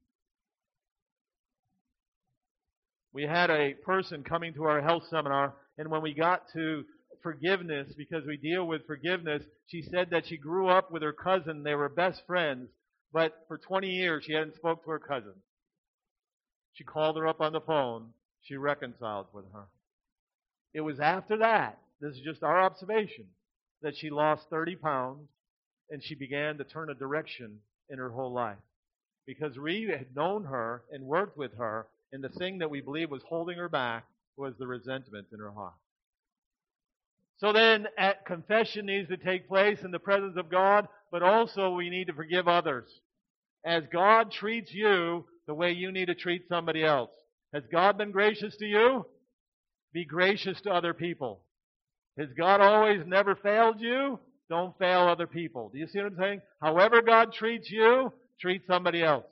We had a person coming to our health seminar, and when we got to forgiveness, because we deal with forgiveness, she said that she grew up with her cousin. They were best friends, but for twenty years she hadn't spoke to her cousin. She called her up on the phone. She reconciled with her. It was after that, this is just our observation, that she lost thirty pounds and she began to turn a direction in her whole life. Because we had known her and worked with her, and the thing that we believe was holding her back was the resentment in her heart. So then, at confession needs to take place in the presence of God, but also we need to forgive others. As God treats you, the way you need to treat somebody else. Has God been gracious to you? Be gracious to other people. Has God always never failed you? Don't fail other people. Do you see what I'm saying? However God treats you, treat somebody else.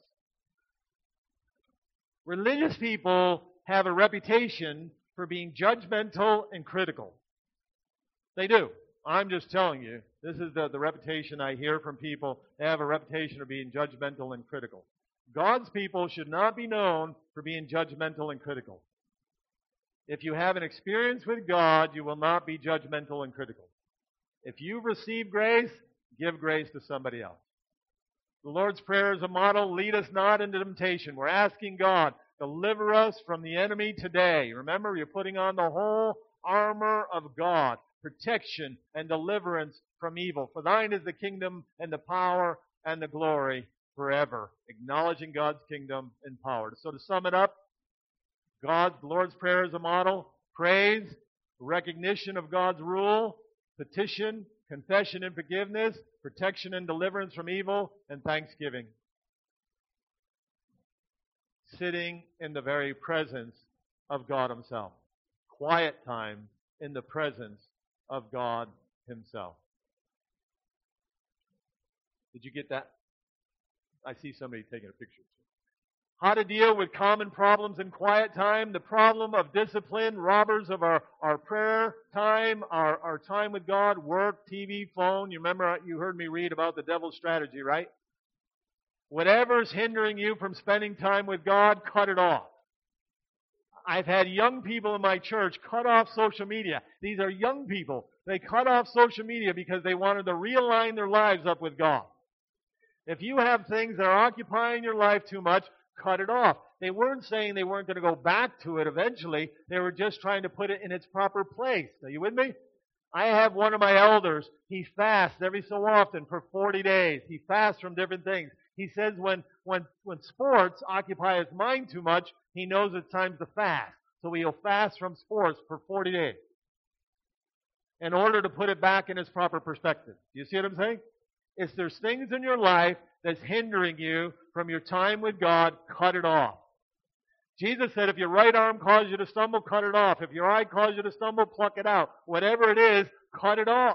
Religious people have a reputation for being judgmental and critical. They do. I'm just telling you. This is the, the reputation I hear from people. They have a reputation of being judgmental and critical. God's people should not be known for being judgmental and critical. If you have an experience with God, you will not be judgmental and critical. If you've received grace, give grace to somebody else. The Lord's Prayer is a model. Lead us not into temptation. We're asking God, deliver us from the enemy today. Remember, you're putting on the whole armor of God. Protection and deliverance from evil. For thine is the kingdom and the power and the glory forever. Acknowledging God's kingdom and power. So to sum it up, God's Lord's Prayer is a model. Praise, recognition of God's rule, petition, confession and forgiveness, protection and deliverance from evil, and thanksgiving. Sitting in the very presence of God Himself. Quiet time in the presence of God Himself. Did you get that? I see somebody taking a picture. How to deal with common problems in quiet time. The problem of discipline, robbers of our, our prayer time, our, our time with God, work, T V, phone. You remember, you heard me read about the devil's strategy, right? Whatever's hindering you from spending time with God, cut it off. I've had young people in my church cut off social media. These are young people. They cut off social media because they wanted to realign their lives up with God. If you have things that are occupying your life too much, cut it off. They weren't saying they weren't going to go back to it eventually. They were just trying to put it in its proper place. Are you with me? I have one of my elders. He fasts every so often for forty days. He fasts from different things. He says when, when, when sports occupy his mind too much, he knows it's time to fast. So he'll fast from sports for forty days in order to put it back in its proper perspective. Do you see what I'm saying? If there's things in your life that's hindering you from your time with God, cut it off. Jesus said, if your right arm causes you to stumble, cut it off. If your eye causes you to stumble, pluck it out. Whatever it is, cut it off.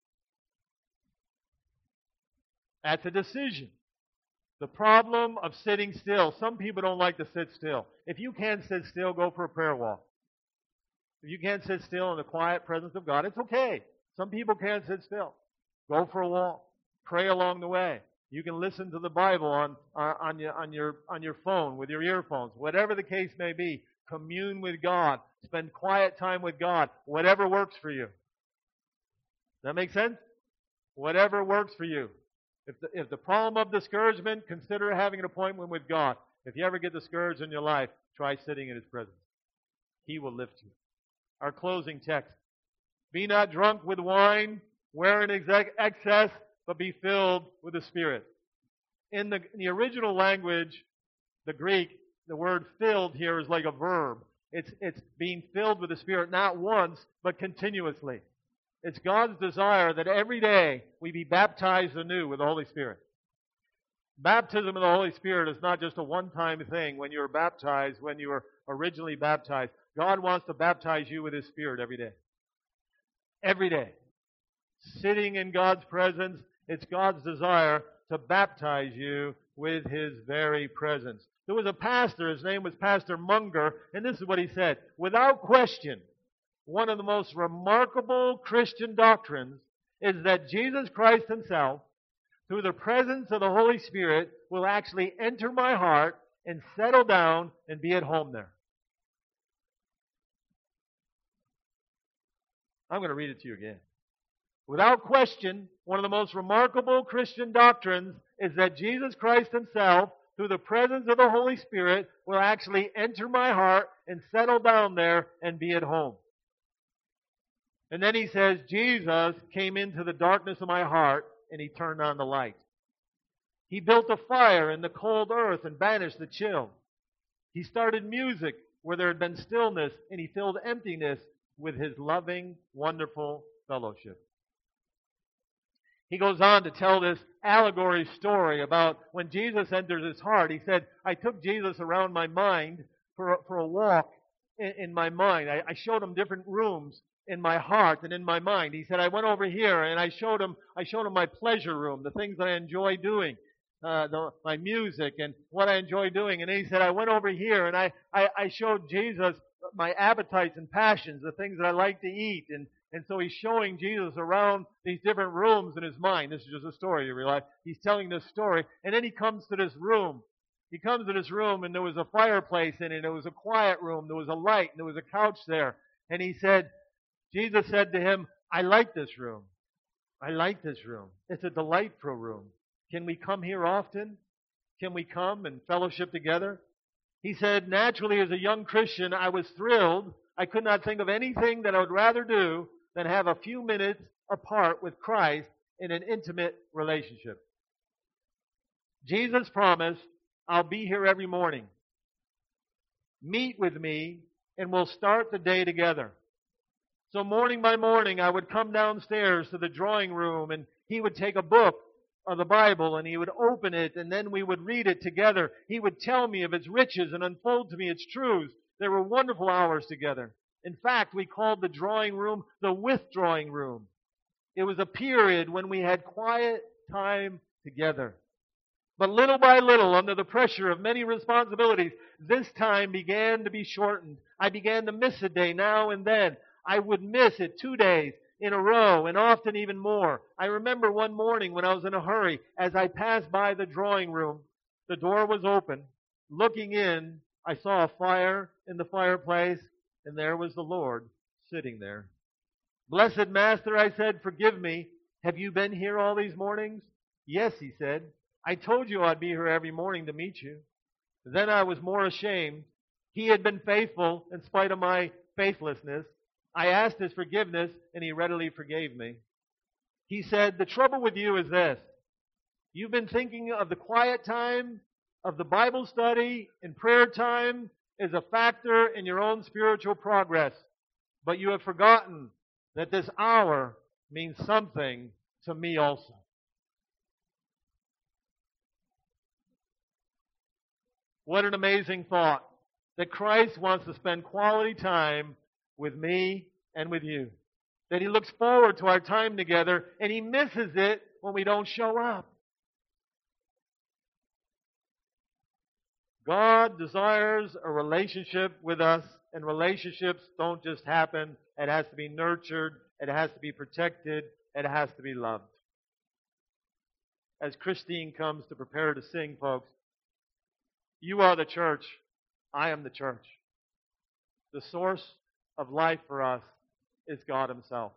That's a decision. The problem of sitting still. Some people don't like to sit still. If you can't sit still, go for a prayer walk. If you can't sit still in the quiet presence of God, it's okay. Some people can't sit still. Go for a walk. Pray along the way. You can listen to the Bible on, uh, on, your, on, your, on your phone with your earphones. Whatever the case may be, commune with God. Spend quiet time with God. Whatever works for you. Does that make sense? Whatever works for you. If the, if the problem of discouragement, consider having an appointment with God. If you ever get discouraged in your life, try sitting in His presence. He will lift you. Our closing text. Be not drunk with wine, wherein is excess, but be filled with the Spirit. In the, in the original language, the Greek, the word filled here is like a verb. It's, it's being filled with the Spirit not once, but continuously. It's God's desire that every day we be baptized anew with the Holy Spirit. Baptism of the Holy Spirit is not just a one-time thing when you were baptized, when you were originally baptized. God wants to baptize you with His Spirit every day. Every day. Sitting in God's presence, it's God's desire to baptize you with His very presence. There was a pastor, his name was Pastor Munger, and this is what he said. Without question, one of the most remarkable Christian doctrines is that Jesus Christ Himself, through the presence of the Holy Spirit, will actually enter my heart and settle down and be at home there. I'm going to read it to you again. Without question, one of the most remarkable Christian doctrines is that Jesus Christ Himself, through the presence of the Holy Spirit, will actually enter my heart and settle down there and be at home. And then he says, Jesus came into the darkness of my heart and He turned on the light. He built a fire in the cold earth and banished the chill. He started music where there had been stillness, and He filled emptiness with His loving, wonderful fellowship. He goes on to tell this allegory story about when Jesus enters his heart. He said, I took Jesus around my mind for a, for a walk in, in my mind. I, I showed him different rooms in my heart and in my mind. He said, I went over here and I showed him, I showed him my pleasure room, the things that I enjoy doing. uh, the, my music and what I enjoy doing. And he said, I went over here and I, I, I showed Jesus my appetites and passions, the things that I like to eat. And, and so he's showing Jesus around these different rooms in his mind. This is just a story, you realize. He's telling this story. And then he comes to this room. He comes to this room and there was a fireplace in it. It was a quiet room. There was a light and there was a couch there. And he said, Jesus said to him, I like this room. I like this room. It's a delightful room. Can we come here often? Can we come and fellowship together? He said, naturally, as a young Christian, I was thrilled. I could not think of anything that I would rather do than have a few minutes apart with Christ in an intimate relationship. Jesus promised, I'll be here every morning. Meet with me and we'll start the day together. So morning by morning, I would come downstairs to the drawing room and he would take a book of the Bible and he would open it and then we would read it together. He would tell me of its riches and unfold to me its truths. There were wonderful hours together. In fact, we called the drawing room the withdrawing room. It was a period when we had quiet time together. But little by little, under the pressure of many responsibilities, this time began to be shortened. I began to miss a day now and then. I would miss it two days in a row and often even more. I remember one morning when I was in a hurry, as I passed by the drawing room, the door was open. Looking in, I saw a fire in the fireplace and there was the Lord sitting there. Blessed Master, I said, forgive me. Have you been here all these mornings? Yes, he said. I told you I'd be here every morning to meet you. Then I was more ashamed. He had been faithful in spite of my faithlessness. I asked his forgiveness, and he readily forgave me. He said, the trouble with you is this. You've been thinking of the quiet time, of the Bible study, and prayer time as a factor in your own spiritual progress. But you have forgotten that this hour means something to me also. What an amazing thought, that Christ wants to spend quality time with me and with you. That he looks forward to our time together and he misses it when we don't show up. God desires a relationship with us, and relationships don't just happen. It has to be nurtured, it has to be protected, it has to be loved. As Christine comes to prepare to sing, folks, you are the church. I am the church. The source of life for us is God himself.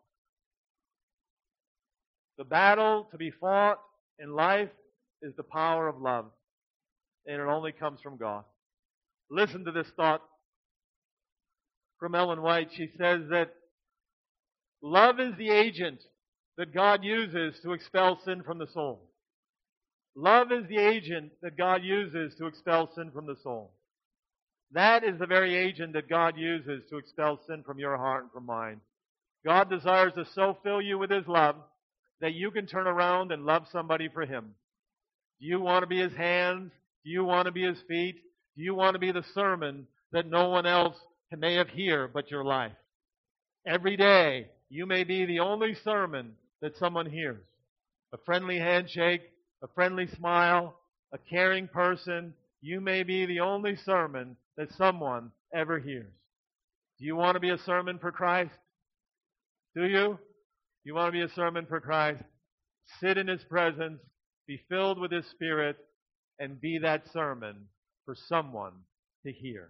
The battle to be fought in life is the power of love. And it only comes from God. Listen to this thought from Ellen White. She says that love is the agent that God uses to expel sin from the soul. Love is the agent that God uses to expel sin from the soul. That is the very agent that God uses to expel sin from your heart and from mine. God desires to so fill you with his love that you can turn around and love somebody for him. Do you want to be his hands? Do you want to be his feet? Do you want to be the sermon that no one else may have hear but your life? Every day, you may be the only sermon that someone hears. A friendly handshake, a friendly smile, a caring person. You may be the only sermon that someone ever hears. Do you want to be a sermon for Christ? Do you? You want to be a sermon for Christ? Sit in his presence, be filled with his Spirit, and be that sermon for someone to hear.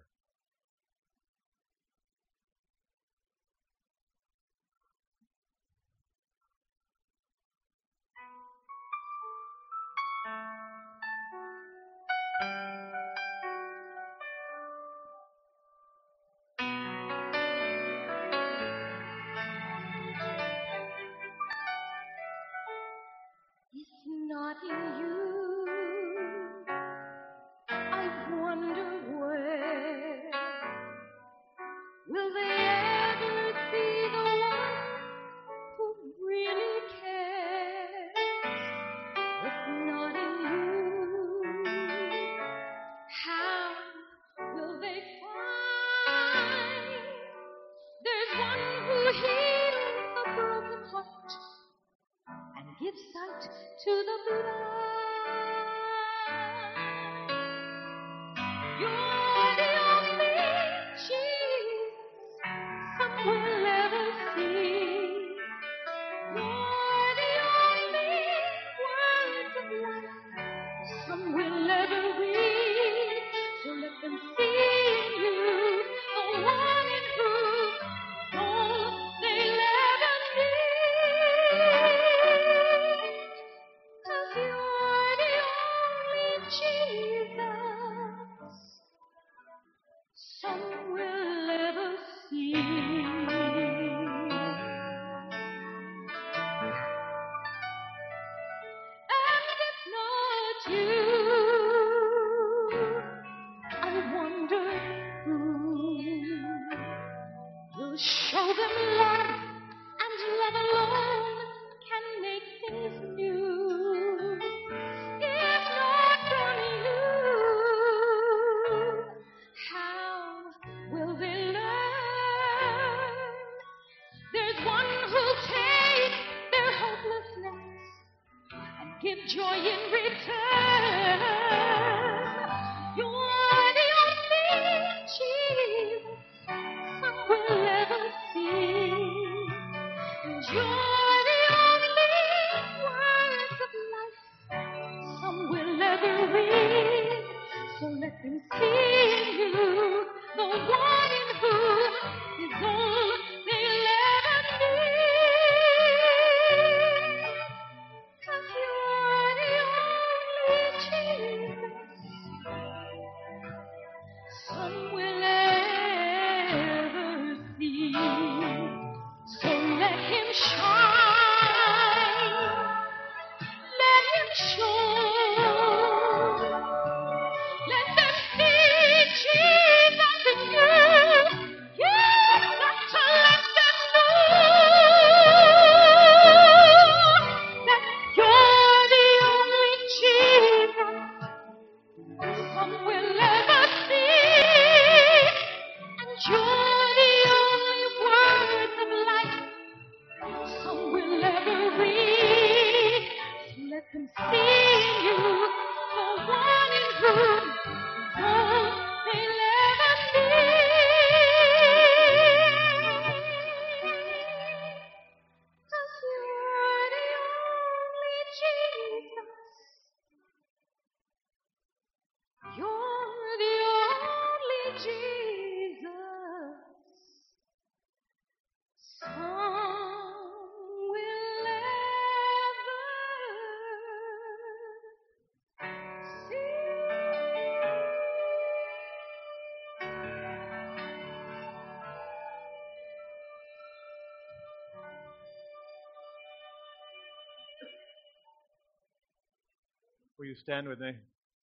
If not in you, I wonder where will they ever see the one who really cares? If not in you, how will they find there's one who heals a broken heart and gives sight to the blind? joy in return. You're the only Jesus some will ever see. And you're the only words of life some will ever read. So let them see in you the one in whom is all they'll ever need. 'Cause you're the only Jesus some will ever see. So let him shine, let him show. Let them see Jesus in you. You've got to let them know that you're the only Jesus some will ever see. And you're the only words of life some will ever read. So let them see you, the one in whom is all they'll ever need. 'Cause you're the only Jesus. You're the only Jesus some will ever Will you stand with me?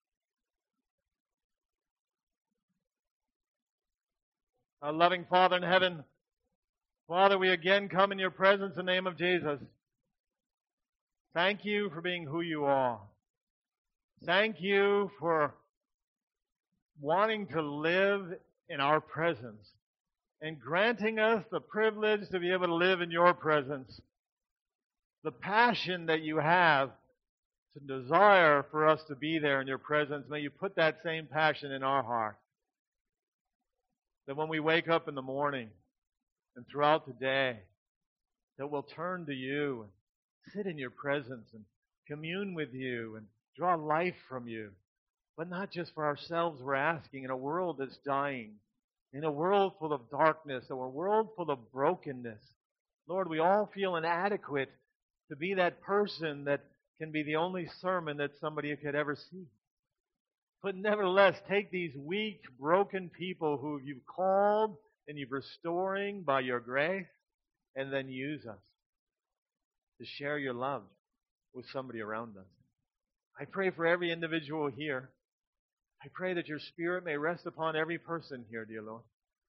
Our loving Father in heaven, Father, we again come in your presence in the name of Jesus. Thank you for being who you are. Thank you for wanting to live in our presence and granting us the privilege to be able to live in your presence. The passion that you have to desire for us to be there in your presence, may you put that same passion in our heart. That when we wake up in the morning and throughout the day, that we'll turn to you and sit in your presence and commune with you and draw life from you. But not just for ourselves, we're asking, in a world that's dying, in a world full of darkness, in a world full of brokenness. Lord, we all feel inadequate to be that person that can be the only sermon that somebody could ever see. But nevertheless, take these weak, broken people who you've called and you're restoring by your grace, and then use us to share your love with somebody around us. I pray for every individual here. I pray that your Spirit may rest upon every person here, dear Lord.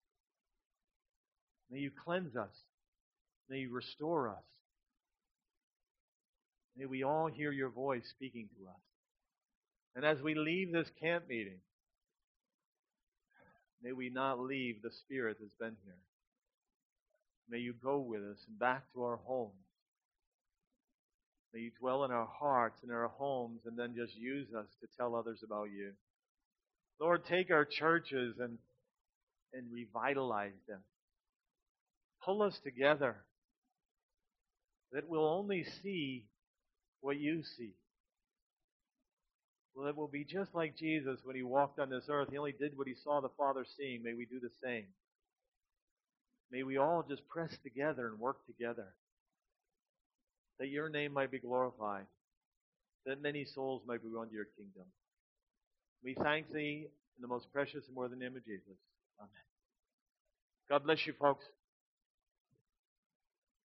May you cleanse us. May you restore us. May we all hear your voice speaking to us. And as we leave this camp meeting, may we not leave the Spirit that's been here. May you go with us and back to our homes. May you dwell in our hearts and our homes, and then just use us to tell others about you. Lord, take our churches and, and revitalize them. Pull us together that we'll only see what you see. Well, it will be just like Jesus when he walked on this earth. He only did what he saw the Father seeing. May we do the same. May we all just press together and work together, that your name might be glorified, that many souls might be won to your kingdom. We thank thee in the most precious and worthy name of Jesus. Amen. God bless you, folks.